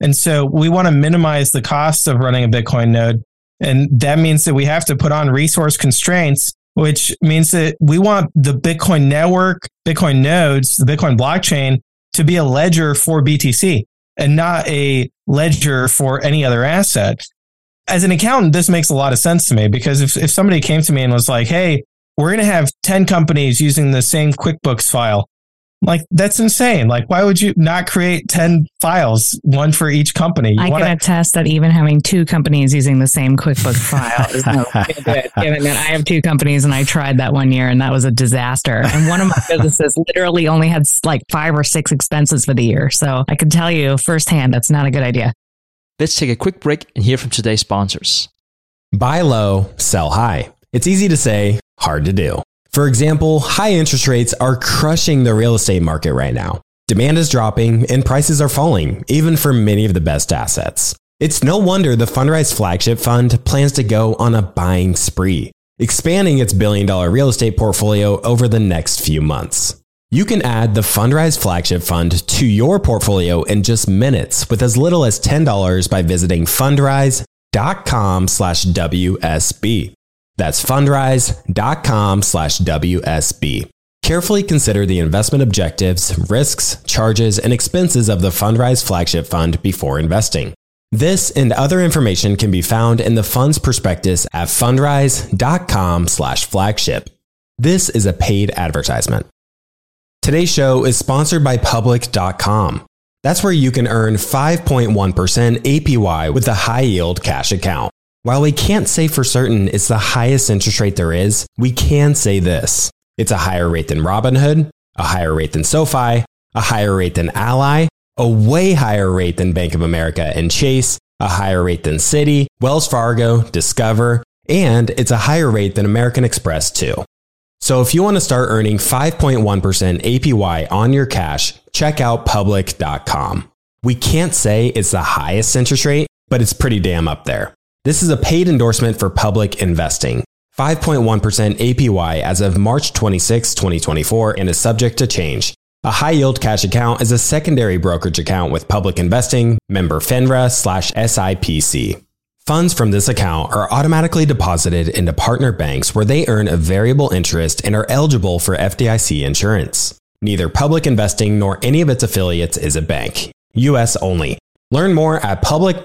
And so we want to minimize the cost of running a Bitcoin node. And that means that we have to put on resource constraints, which means that we want the Bitcoin network, Bitcoin nodes, the Bitcoin blockchain to be a ledger for BTC and not a ledger for any other asset. As an accountant, this makes a lot of sense to me, because if somebody came to me and was like, hey, we're going to have 10 companies using the same QuickBooks file, like, that's insane. Like, why would you not create 10 files, one for each company? I can attest that even having 2 companies using the same QuickBooks file is no good, given that I have 2 companies and I tried that one year and that was a disaster. And one of my businesses literally only had like 5 or 6 expenses for the year. So I can tell you firsthand, that's not a good idea. Let's take a quick break and hear from today's sponsors. Buy low, sell high. It's easy to say, hard to do. For example, high interest rates are crushing the real estate market right now. Demand is dropping and prices are falling, even for many of the best assets. It's no wonder the Fundrise flagship fund plans to go on a buying spree, expanding its billion-dollar real estate portfolio over the next few months. You can add the Fundrise flagship fund to your portfolio in just minutes with as little as $10 by visiting fundrise.com/WSB. That's fundrise.com/WSB. Carefully consider the investment objectives, risks, charges, and expenses of the Fundrise flagship fund before investing. This and other information can be found in the fund's prospectus at fundrise.com/flagship. This is a paid advertisement. Today's show is sponsored by Public.com. That's where you can earn 5.1% APY with a high yield cash account. While we can't say for certain it's the highest interest rate there is, we can say this. It's a higher rate than Robinhood, a higher rate than SoFi, a higher rate than Ally, a way higher rate than Bank of America and Chase, a higher rate than Citi, Wells Fargo, Discover, and it's a higher rate than American Express too. So if you want to start earning 5.1% APY on your cash, check out Public.com. We can't say it's the highest interest rate, but it's pretty damn up there. This is a paid endorsement for Public Investing. 5.1% APY as of March 26, 2024, and is subject to change. A high-yield cash account is a secondary brokerage account with Public Investing, member FINRA/SIPC. Funds from this account are automatically deposited into partner banks where they earn a variable interest and are eligible for FDIC insurance. Neither Public Investing nor any of its affiliates is a bank. U.S. only. Learn more at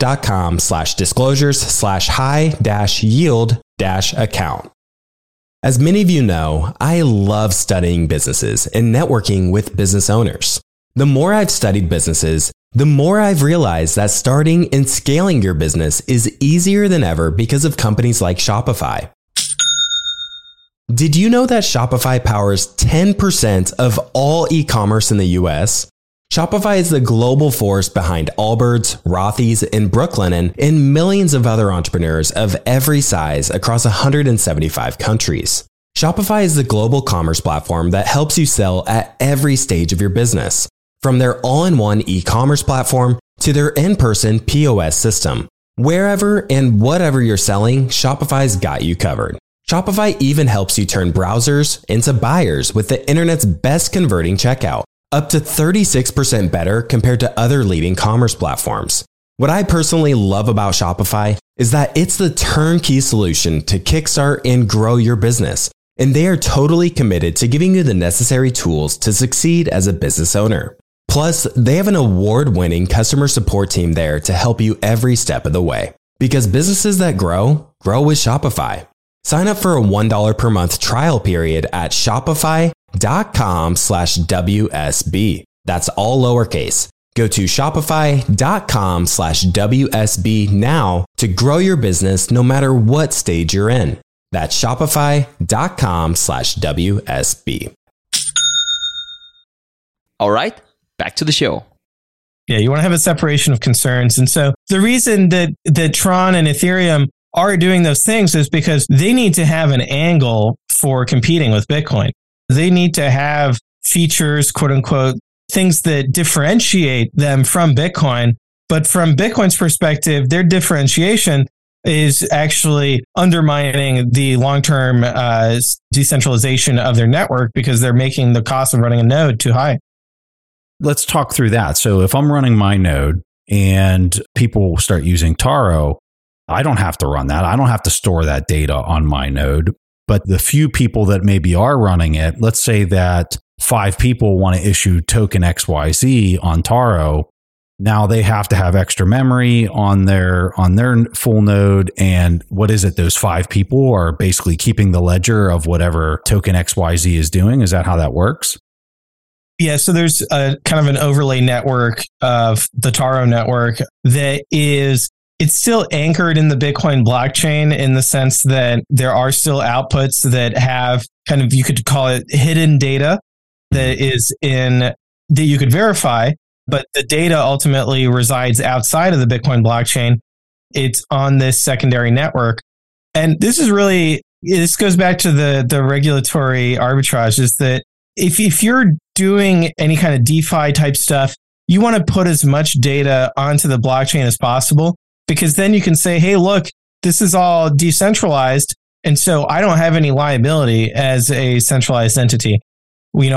public.com/disclosures/high-yield-account. As many of you know, I love studying businesses and networking with business owners. The more I've studied businesses, the more I've realized that starting and scaling your business is easier than ever because of companies like Shopify. Did you know that Shopify powers 10% of all e-commerce in the US? Shopify is the global force behind Allbirds, Rothy's, and Brooklinen, and millions of other entrepreneurs of every size across 175 countries. Shopify is the global commerce platform that helps you sell at every stage of your business, from their all-in-one e-commerce platform to their in-person POS system. Wherever and whatever you're selling, Shopify's got you covered. Shopify even helps you turn browsers into buyers with the internet's best converting checkout, up to 36% better compared to other leading commerce platforms. What I personally love about Shopify is that it's the turnkey solution to kickstart and grow your business, and they are totally committed to giving you the necessary tools to succeed as a business owner. Plus, they have an award-winning customer support team there to help you every step of the way. Because businesses that grow, grow with Shopify. Sign up for a $1 per month trial period at shopify.com/WSB. That's all lowercase. Go to shopify.com/WSB now to grow your business no matter what stage you're in. That's shopify.com/WSB. All right, back to the show. Yeah, you want to have a separation of concerns. And so the reason that Tron and Ethereum are doing those things is because they need to have an angle for competing with Bitcoin. They need to have features, quote unquote, things that differentiate them from Bitcoin. But from Bitcoin's perspective, their differentiation is actually undermining the long-term decentralization of their network because they're making the cost of running a node too high. Let's talk through that. So if I'm running my node and people start using Taro, I don't have to run that. I don't have to store that data on my node. But the few people that maybe are running it, let's say that 5 people want to issue token XYZ on Taro. Now they have to have extra memory on their full node. And what is it? Those 5 people are basically keeping the ledger of whatever token XYZ is doing. Is that how that works? Yeah, so there's a kind of an overlay network of the Taro network that is, it's still anchored in the Bitcoin blockchain in the sense that there are still outputs that have kind of, you could call it hidden data that is in, that you could verify, but the data ultimately resides outside of the Bitcoin blockchain. It's on this secondary network. And this is really, this goes back to the regulatory arbitrage, is that if you're doing any kind of DeFi type stuff, you want to put as much data onto the blockchain as possible, because then you can say, hey, look, this is all decentralized. And so I don't have any liability as a centralized entity. We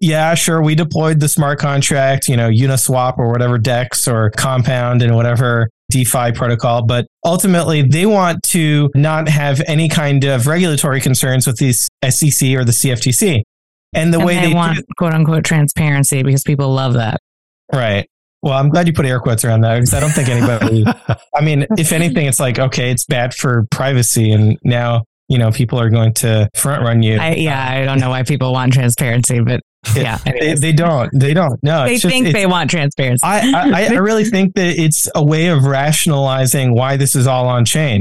deployed the smart contract, Uniswap or whatever DEX or Compound and whatever DeFi protocol. But ultimately, they want to not have any kind of regulatory concerns with the SEC or the CFTC. And way they want quote unquote transparency, because people love that. Right. Well, I'm glad you put air quotes around that, because I don't think anybody, I mean, if anything, it's like, okay, it's bad for privacy. And now, people are going to front run you. I don't know why people want transparency, but yeah. They don't. No, they they want transparency. I really think that it's a way of rationalizing why this is all on chain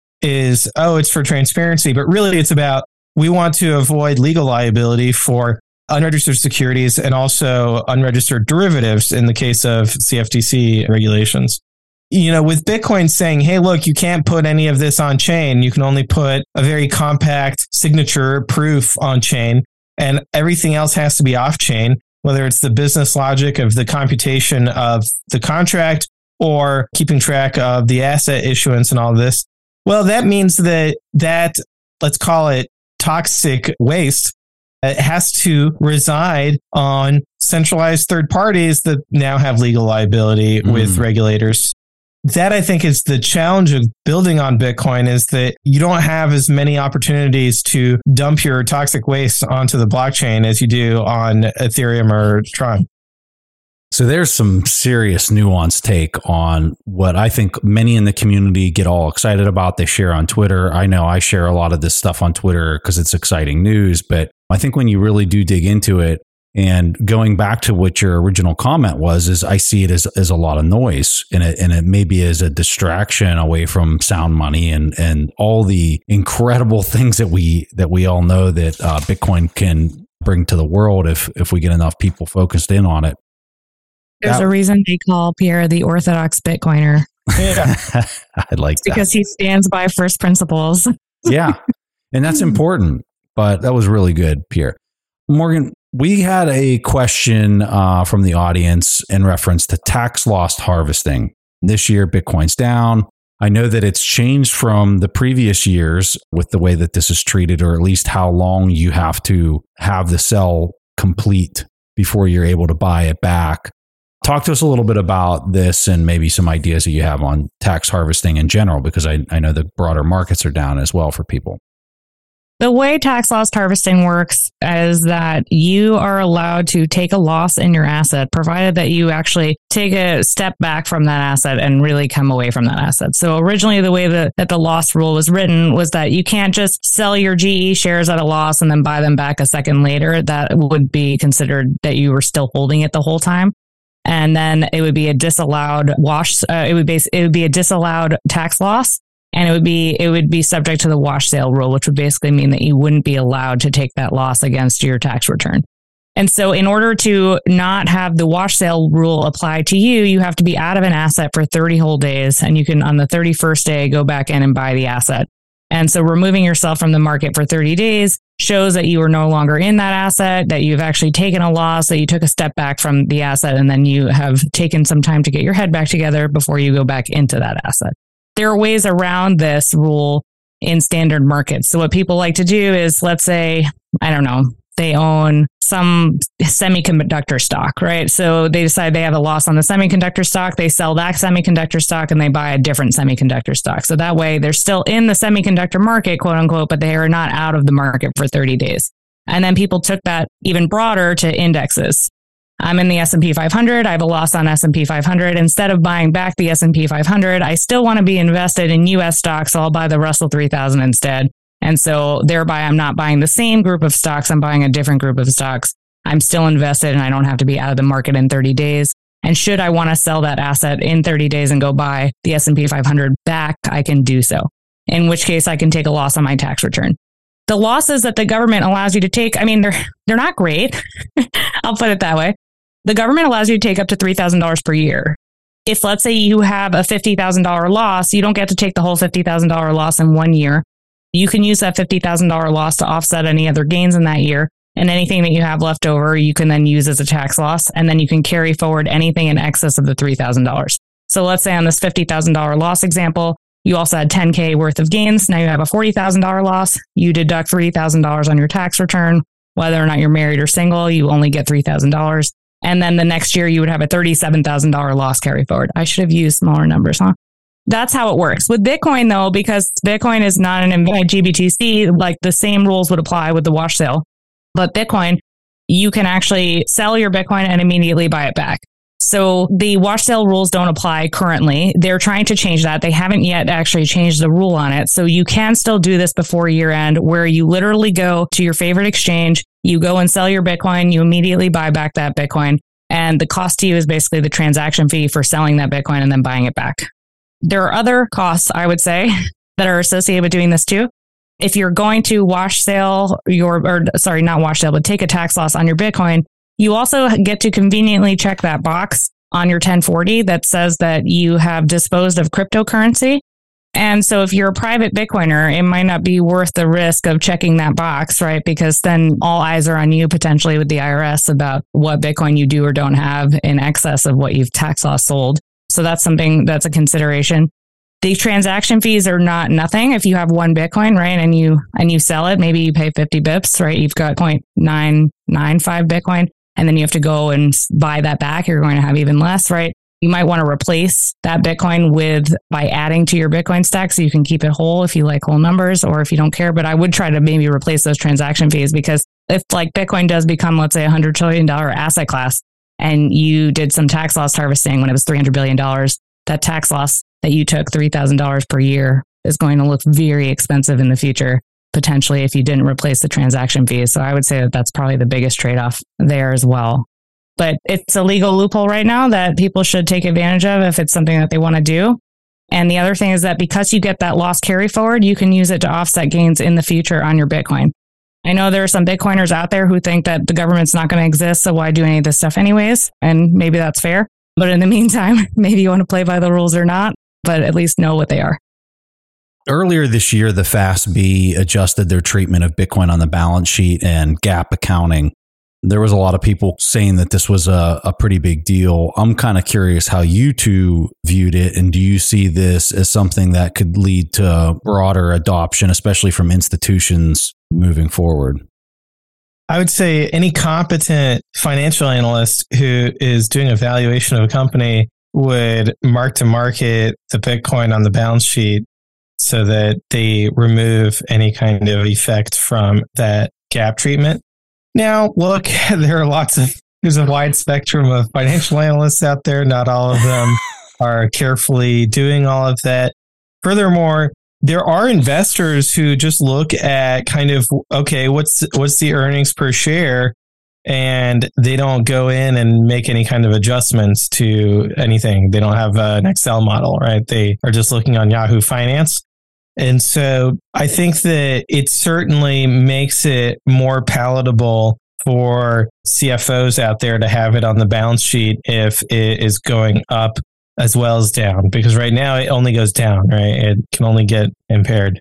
is, it's for transparency, but really it's about, we want to avoid legal liability for unregistered securities and also unregistered derivatives in the case of CFTC regulations. With Bitcoin saying, hey, look, you can't put any of this on chain. You can only put a very compact signature proof on chain, and everything else has to be off chain, whether it's the business logic of the computation of the contract or keeping track of the asset issuance and all of this. Well, that means that let's call it toxic waste, it has to reside on centralized third parties that now have legal liability with regulators. That, I think, is the challenge of building on Bitcoin, is that you don't have as many opportunities to dump your toxic waste onto the blockchain as you do on Ethereum or Tron. So there's some serious nuanced take on what I think many in the community get all excited about. They share on Twitter. I know I share a lot of this stuff on Twitter because it's exciting news, but I think when you really do dig into it, and going back to what your original comment was, is I see it as a lot of noise, and it maybe is a distraction away from sound money and all the incredible things that we all know that Bitcoin can bring to the world if we get enough people focused in on it. There's a reason they call Pierre the Orthodox Bitcoiner. Yeah. I like that. Because he stands by first principles. Yeah. And that's important. But that was really good, Pierre. Morgan, we had a question from the audience in reference to tax loss harvesting. This year, Bitcoin's down. I know that it's changed from the previous years with the way that this is treated, or at least how long you have to have the sell complete before you're able to buy it back. Talk to us a little bit about this and maybe some ideas that you have on tax harvesting in general, because I know the broader markets are down as well for people. The way tax loss harvesting works is that you are allowed to take a loss in your asset, provided that you actually take a step back from that asset and really come away from that asset. So originally, the way that the loss rule was written was that you can't just sell your GE shares at a loss and then buy them back a second later. That would be considered that you were still holding it the whole time. And then it would be a disallowed wash. It would be a disallowed tax loss. And it would be subject to the wash sale rule, which would basically mean that you wouldn't be allowed to take that loss against your tax return. And so in order to not have the wash sale rule apply to you, you have to be out of an asset for 30 whole days. And you can, on the 31st day, go back in and buy the asset. And so removing yourself from the market for 30 days shows that you are no longer in that asset, that you've actually taken a loss, that you took a step back from the asset, and then you have taken some time to get your head back together before you go back into that asset. There are ways around this rule in standard markets. So what people like to do is, let's say, I don't know, they own some semiconductor stock, right? So they decide they have a loss on the semiconductor stock. They sell that semiconductor stock and they buy a different semiconductor stock. So that way they're still in the semiconductor market, quote unquote, but they are not out of the market for 30 days. And then people took that even broader to indexes. I'm in the S&P 500. I have a loss on S&P 500. Instead of buying back the S&P 500, I still want to be invested in US stocks. So I'll buy the Russell 3000 instead. And so thereby I'm not buying the same group of stocks. I'm buying a different group of stocks. I'm still invested and I don't have to be out of the market in 30 days. And should I want to sell that asset in 30 days and go buy the S&P 500 back, I can do so. In which case I can take a loss on my tax return. The losses that the government allows you to take, I mean, they're not great. I'll put it that way. The government allows you to take up to $3,000 per year. If let's say you have a $50,000 loss, you don't get to take the whole $50,000 loss in 1 year. You can use that $50,000 loss to offset any other gains in that year. And anything that you have left over, you can then use as a tax loss. And then you can carry forward anything in excess of the $3,000. So let's say on this $50,000 loss example, you also had $10K worth of gains. Now you have a $40,000 loss. You deduct $3,000 on your tax return. Whether or not you're married or single, you only get $3,000. And then the next year you would have a $37,000 loss carry forward. I should have used smaller numbers, huh? That's how it works. With Bitcoin, though, because Bitcoin is not an GBTC, like the same rules would apply with the wash sale. But Bitcoin, you can actually sell your Bitcoin and immediately buy it back. So the wash sale rules don't apply currently. They're trying to change that. They haven't yet actually changed the rule on it. So you can still do this before year end, where you literally go to your favorite exchange, you go and sell your Bitcoin, you immediately buy back that Bitcoin. And the cost to you is basically the transaction fee for selling that Bitcoin and then buying it back. There are other costs, I would say, that are associated with doing this too. If you're going to wash sale not wash sale, but take a tax loss on your Bitcoin, you also get to conveniently check that box on your 1040 that says that you have disposed of cryptocurrency. And so if you're a private Bitcoiner, it might not be worth the risk of checking that box, right? Because then all eyes are on you potentially with the IRS about what Bitcoin you do or don't have in excess of what you've tax loss sold. So that's something that's a consideration. The transaction fees are not nothing. If you have one Bitcoin, right, and you sell it, maybe you pay 50 bips, right? You've got 0.995 Bitcoin, and then you have to go and buy that back. You're going to have even less, right? You might want to replace that Bitcoin by adding to your Bitcoin stack so you can keep it whole if you like whole numbers or if you don't care. But I would try to maybe replace those transaction fees, because if like Bitcoin does become, let's say, $100 trillion asset class, and you did some tax loss harvesting when it was $300 billion, that tax loss that you took $3,000 per year is going to look very expensive in the future, potentially, if you didn't replace the transaction fees. So I would say that that's probably the biggest trade-off there as well. But it's a legal loophole right now that people should take advantage of if it's something that they want to do. And the other thing is that because you get that loss carry forward, you can use it to offset gains in the future on your Bitcoin. I know there are some Bitcoiners out there who think that the government's not going to exist, so why do any of this stuff anyways? And maybe that's fair. But in the meantime, maybe you want to play by the rules or not, but at least know what they are. Earlier this year, the FASB adjusted their treatment of Bitcoin on the balance sheet and GAAP accounting. There was a lot of people saying that this was a pretty big deal. I'm kind of curious how you two viewed it, and do you see this as something that could lead to broader adoption, especially from institutions moving forward? I would say any competent financial analyst who is doing a valuation of a company would mark to market the Bitcoin on the balance sheet so that they remove any kind of effect from that GAAP treatment. Now, look, there's a wide spectrum of financial analysts out there. Not all of them are carefully doing all of that. Furthermore, there are investors who just look at kind of, okay, what's the earnings per share? And they don't go in and make any kind of adjustments to anything. They don't have an Excel model, right? They are just looking on Yahoo Finance. And so I think that it certainly makes it more palatable for CFOs out there to have it on the balance sheet if it is going up as well as down, because right now it only goes down, right? It can only get impaired.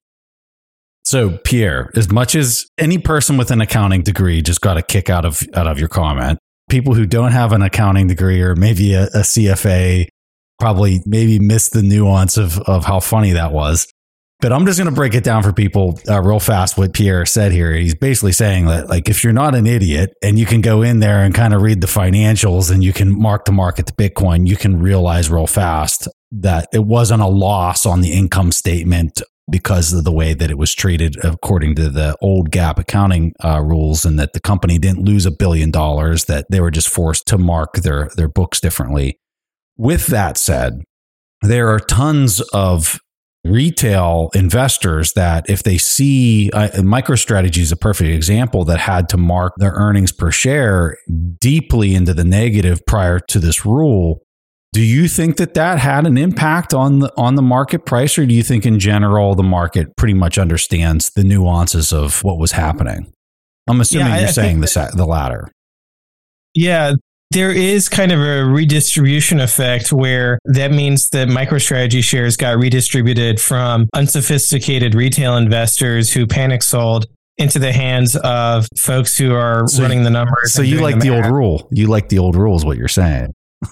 So Pierre, as much as any person with an accounting degree just got a kick out of your comment, people who don't have an accounting degree or maybe a CFA probably maybe missed the nuance of how funny that was. But I'm just going to break it down for people real fast. What Pierre said here, he's basically saying that, like, if you're not an idiot and you can go in there and kind of read the financials and you can mark to market the Bitcoin, you can realize real fast that it wasn't a loss on the income statement because of the way that it was treated according to the old GAAP accounting rules, and that the company didn't lose $1 billion, that they were just forced to mark their books differently. With that said, there are tons of retail investors that if they see, MicroStrategy is a perfect example, that had to mark their earnings per share deeply into the negative prior to this rule. Do you think that had an impact on the market price, or do you think in general the market pretty much understands the nuances of what was happening? I'm assuming you're saying the latter. Yeah, there is kind of a redistribution effect where that means that MicroStrategy shares got redistributed from unsophisticated retail investors who panic sold into the hands of folks who are running the numbers. So you like the old rule. You like the old rule is what you're saying.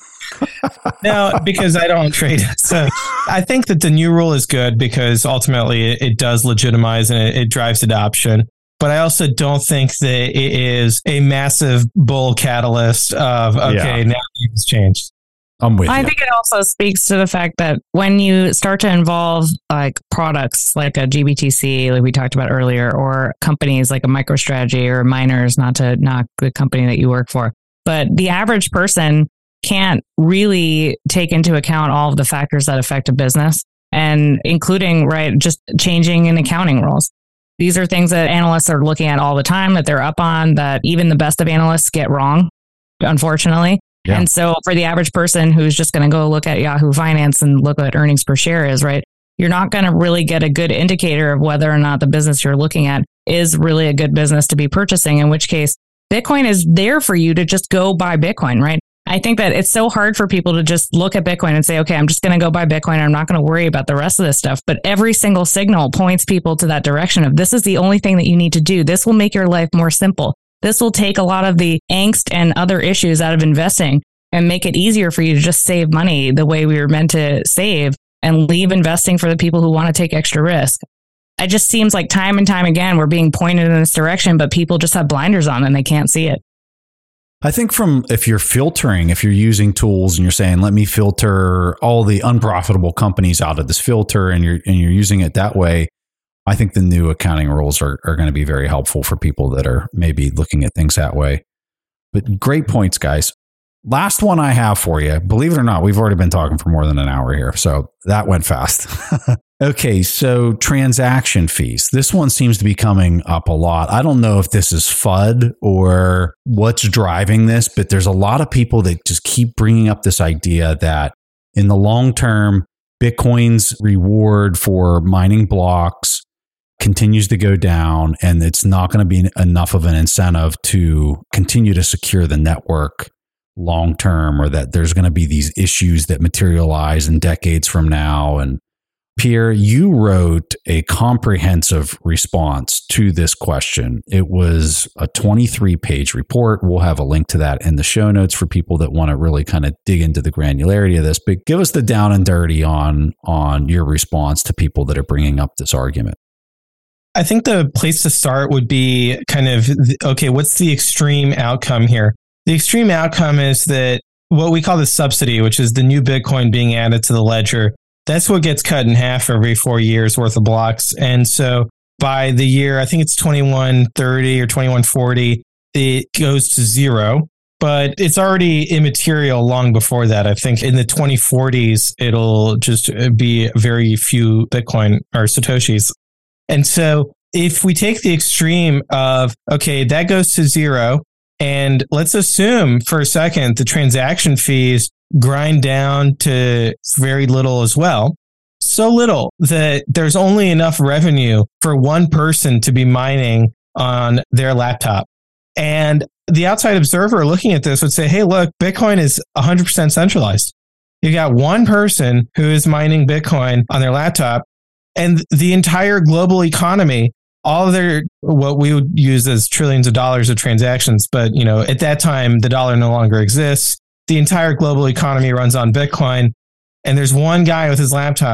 No, because I don't trade. So I think that the new rule is good because ultimately it does legitimize and it drives adoption. But I also don't think that it is a massive bull catalyst of, now things changed. I'm with you. I think it also speaks to the fact that when you start to involve like products like a GBTC, like we talked about earlier, or companies like a MicroStrategy or miners, not to knock the company that you work for, but the average person can't really take into account all of the factors that affect a business, and including, just changing in accounting rules. These are things that analysts are looking at all the time, that they're up on, that even the best of analysts get wrong, unfortunately. Yeah. And so for the average person who's just going to go look at Yahoo Finance and look at earnings per share is, you're not going to really get a good indicator of whether or not the business you're looking at is really a good business to be purchasing, in which case Bitcoin is there for you to just go buy Bitcoin, right? I think that it's so hard for people to just look at Bitcoin and say, okay, I'm just going to go buy Bitcoin. I'm not going to worry about the rest of this stuff. But every single signal points people to that direction of, this is the only thing that you need to do. This will make your life more simple. This will take a lot of the angst and other issues out of investing and make it easier for you to just save money the way we were meant to save, and leave investing for the people who want to take extra risk. It just seems like time and time again, we're being pointed in this direction, but people just have blinders on and they can't see it. I think if you're using tools and you're saying, let me filter all the unprofitable companies out of this filter, and you're using it that way, I think the new accounting rules are going to be very helpful for people that are maybe looking at things that way. But great points, guys. Last one I have for you. Believe it or not, we've already been talking for more than an hour here, so that went fast. Okay, so transaction fees. This one seems to be coming up a lot. I don't know if this is FUD or what's driving this, but there's a lot of people that just keep bringing up this idea that in the long term, Bitcoin's reward for mining blocks continues to go down, and it's not going to be enough of an incentive to continue to secure the network long term, or that there's going to be these issues that materialize in decades from now. And Pierre, you wrote a comprehensive response to this question. It was a 23-page report. We'll have a link to that in the show notes for people that want to really kind of dig into the granularity of this. But give us the down and dirty on your response to people that are bringing up this argument. I think the place to start would be kind of, okay, what's the extreme outcome here? The extreme outcome is that what we call the subsidy, which is the new Bitcoin being added to the ledger, that's what gets cut in half every 4 years worth of blocks. And so by the year, I think it's 2130 or 2140, it goes to zero, but it's already immaterial long before that. I think in the 2040s, it'll just be very few Bitcoin or Satoshis. And so if we take the extreme of, okay, that goes to zero, and let's assume for a second the transaction fees grind down to very little as well. So little that there's only enough revenue for one person to be mining on their laptop. And the outside observer looking at this would say, hey, look, Bitcoin is 100% centralized. You got one person who is mining Bitcoin on their laptop, and the entire global economy, all of their, what we would use as trillions of dollars of transactions. But, at that time, the dollar no longer exists. The entire global economy runs on Bitcoin. And there's one guy with his laptop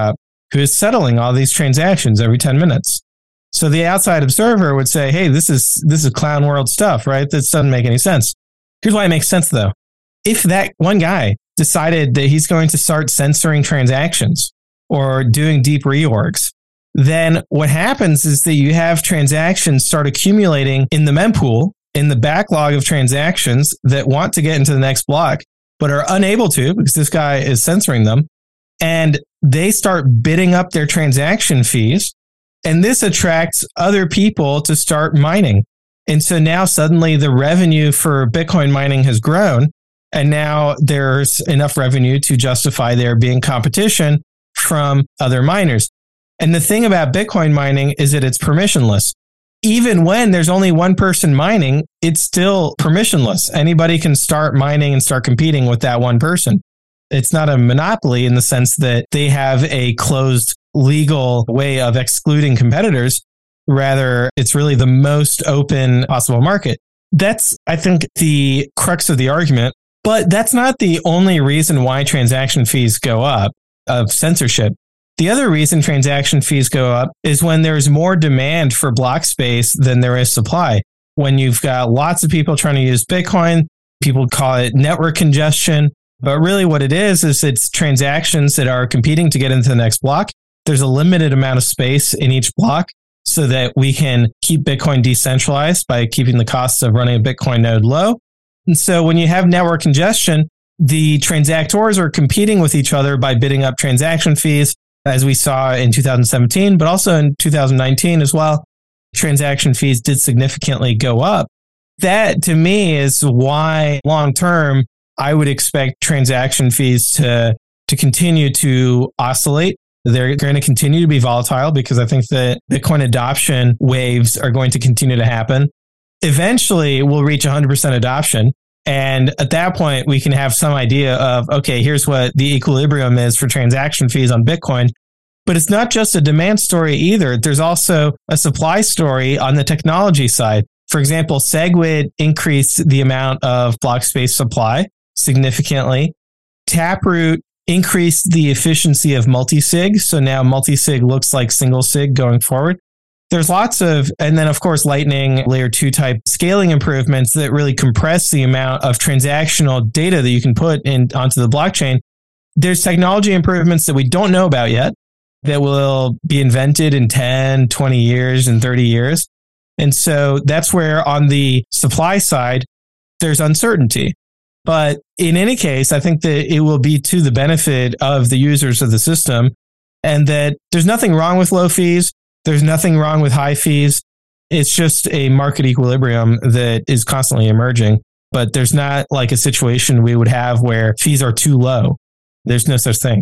who is settling all these transactions every 10 minutes. So the outside observer would say, hey, this is clown world stuff, right? This doesn't make any sense. Here's why it makes sense, though. If that one guy decided that he's going to start censoring transactions or doing deep reorgs, then what happens is that you have transactions start accumulating in the mempool, in the backlog of transactions that want to get into the next block, but are unable to because this guy is censoring them. And they start bidding up their transaction fees. And this attracts other people to start mining. And so now suddenly the revenue for Bitcoin mining has grown. And now there's enough revenue to justify there being competition from other miners. And the thing about Bitcoin mining is that it's permissionless. Even when there's only one person mining, it's still permissionless. Anybody can start mining and start competing with that one person. It's not a monopoly in the sense that they have a closed legal way of excluding competitors. Rather, it's really the most open possible market. That's, I think, the crux of the argument. But that's not the only reason why transaction fees go up of censorship. The other reason transaction fees go up is when there's more demand for block space than there is supply. When you've got lots of people trying to use Bitcoin, people call it network congestion. But really what it is it's transactions that are competing to get into the next block. There's a limited amount of space in each block so that we can keep Bitcoin decentralized by keeping the cost of running a Bitcoin node low. And so when you have network congestion, the transactors are competing with each other by bidding up transaction fees, as we saw in 2017, but also in 2019 as well. Transaction fees did significantly go up. That, to me, is why long-term, I would expect transaction fees to continue to oscillate. They're going to continue to be volatile because I think that Bitcoin adoption waves are going to continue to happen. Eventually, we'll reach 100% adoption. And at that point, we can have some idea of, okay, here's what the equilibrium is for transaction fees on Bitcoin. But it's not just a demand story either. There's also a supply story on the technology side. For example, SegWit increased the amount of block space supply significantly. Taproot increased the efficiency of multisig. So now multisig looks like single sig going forward. There's lots of, and then of course, Lightning layer 2 type scaling improvements that really compress the amount of transactional data that you can put onto the blockchain. There's technology improvements that we don't know about yet that will be invented in 10, 20 years and 30 years. And so that's where on the supply side, there's uncertainty. But in any case, I think that it will be to the benefit of the users of the system and that there's nothing wrong with low fees. There's nothing wrong with high fees. It's just a market equilibrium that is constantly emerging. But there's not like a situation we would have where fees are too low. There's no such thing.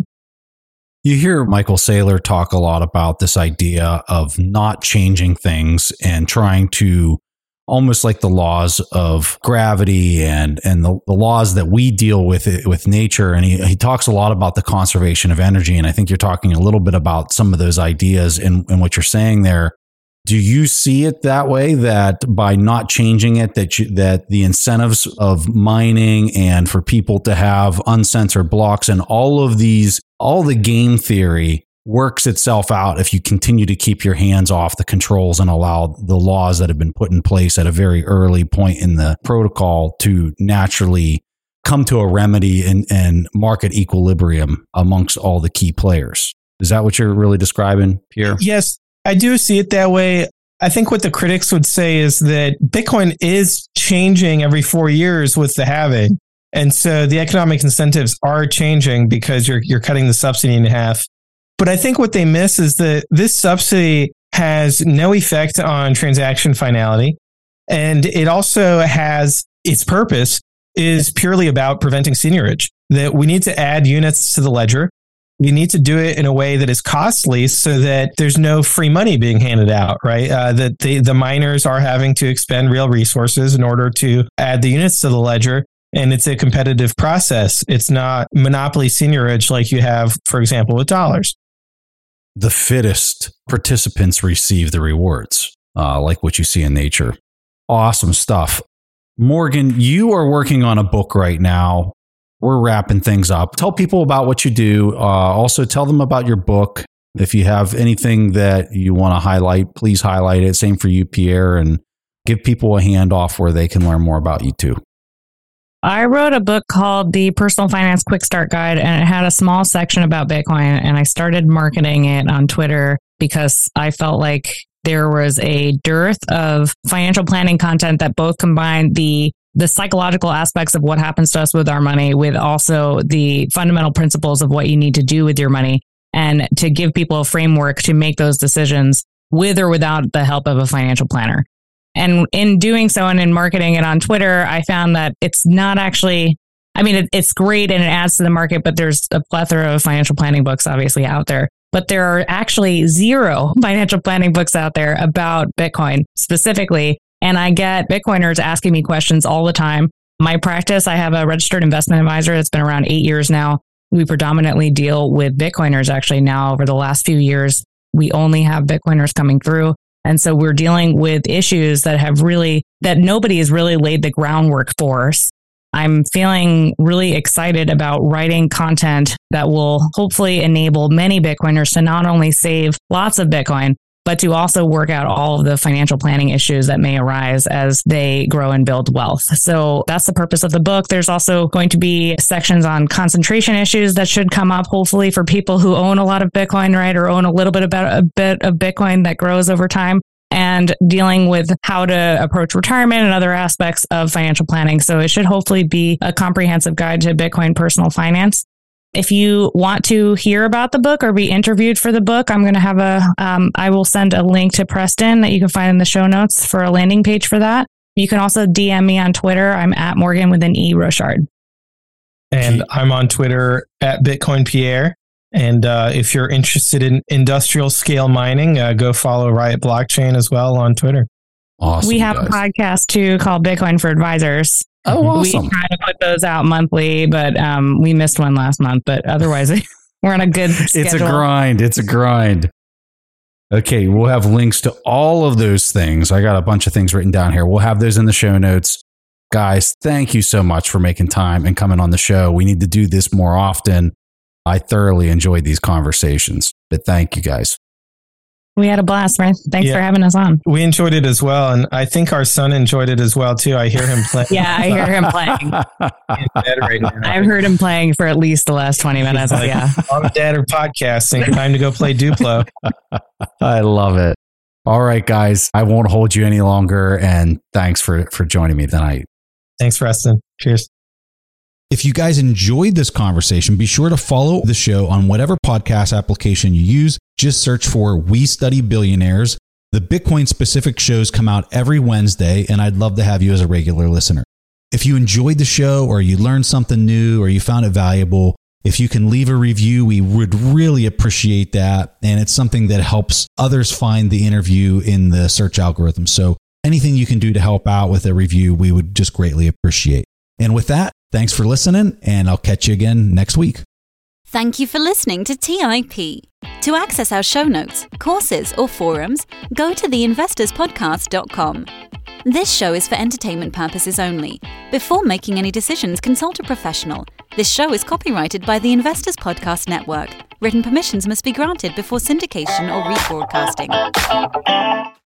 You hear Michael Saylor talk a lot about this idea of not changing things and trying to almost like the laws of gravity and the laws that we deal with nature. And he talks a lot about the conservation of energy. And I think you're talking a little bit about some of those ideas in what you're saying there. Do you see it that way, that by not changing it, that the incentives of mining and for people to have uncensored blocks and all the game theory works itself out if you continue to keep your hands off the controls and allow the laws that have been put in place at a very early point in the protocol to naturally come to a remedy and market equilibrium amongst all the key players? Is that what you're really describing, Pierre? Yes, I do see it that way. I think what the critics would say is that Bitcoin is changing every 4 years with the halving. And so the economic incentives are changing because you're cutting the subsidy in half. But I think what they miss is that this subsidy has no effect on transaction finality. And it also has its purpose is purely about preventing seigniorage, that we need to add units to the ledger. We need to do it in a way that is costly so that there's no free money being handed out, right? That the miners are having to expend real resources in order to add the units to the ledger. And it's a competitive process. It's not monopoly seigniorage like you have, for example, with dollars. The fittest participants receive the rewards, like what you see in nature. Awesome stuff. Morgan, you are working on a book right now. We're wrapping things up. Tell people about what you do. Also, tell them about your book. If you have anything that you want to highlight, please highlight it. Same for you, Pierre, and give people a handoff where they can learn more about you too. I wrote a book called The Personal Finance Quick Start Guide, and it had a small section about Bitcoin, and I started marketing it on Twitter because I felt like there was a dearth of financial planning content that both combined the psychological aspects of what happens to us with our money with also the fundamental principles of what you need to do with your money, and to give people a framework to make those decisions with or without the help of a financial planner. And in doing so and in marketing it on Twitter, I found that it's not actually, it's great and it adds to the market, but there's a plethora of financial planning books obviously out there. But there are actually 0 financial planning books out there about Bitcoin specifically. And I get Bitcoiners asking me questions all the time. My practice, I have a registered investment advisor that's been around 8 years now. We predominantly deal with Bitcoiners actually now. Over the last few years, we only have Bitcoiners coming through. And so we're dealing with issues that nobody has really laid the groundwork for. I'm feeling really excited about writing content that will hopefully enable many Bitcoiners to not only save lots of Bitcoin, but to also work out all of the financial planning issues that may arise as they grow and build wealth. So that's the purpose of the book. There's also going to be sections on concentration issues that should come up, hopefully, for people who own a lot of Bitcoin, right? Or own a bit of Bitcoin that grows over time, and dealing with how to approach retirement and other aspects of financial planning. So it should hopefully be a comprehensive guide to Bitcoin personal finance. If you want to hear about the book or be interviewed for the book, I'm going to have I will send a link to Preston that you can find in the show notes for a landing page for that. You can also DM me on Twitter. I'm at Morgan with an E Rochard. And I'm on Twitter at Bitcoin Pierre. And if you're interested in industrial scale mining, go follow Riot Blockchain as well on Twitter. Awesome. We have a podcast too called Bitcoin for Advisors. Oh, awesome. We try to put those out monthly, but we missed one last month. But otherwise, we're on a good schedule. It's a grind. Okay, we'll have links to all of those things. I got a bunch of things written down here. We'll have those in the show notes. Guys, thank you so much for making time and coming on the show. We need to do this more often. I thoroughly enjoyed these conversations, but thank you guys. We had a blast, man. Thanks for having us on. We enjoyed it as well. And I think our son enjoyed it as well, too. I hear him playing. Yeah, I hear him playing. Right now. I've heard him playing for at least the last 20 minutes. Yeah. Mom and Dad are podcasting. Time to go play Duplo. I love it. All right, guys. I won't hold you any longer. And thanks for joining me tonight. Thanks, Preston. Cheers. If you guys enjoyed this conversation, be sure to follow the show on whatever podcast application you use. Just search for We Study Billionaires. The Bitcoin specific shows come out every Wednesday, and I'd love to have you as a regular listener. If you enjoyed the show or you learned something new or you found it valuable, if you can leave a review, we would really appreciate that. And it's something that helps others find the interview in the search algorithm. So anything you can do to help out with a review, we would just greatly appreciate. And with that, thanks for listening, and I'll catch you again next week. Thank you for listening to TIP. To access our show notes, courses, or forums, go to theinvestorspodcast.com. This show is for entertainment purposes only. Before making any decisions, consult a professional. This show is copyrighted by the Investors Podcast Network. Written permissions must be granted before syndication or rebroadcasting.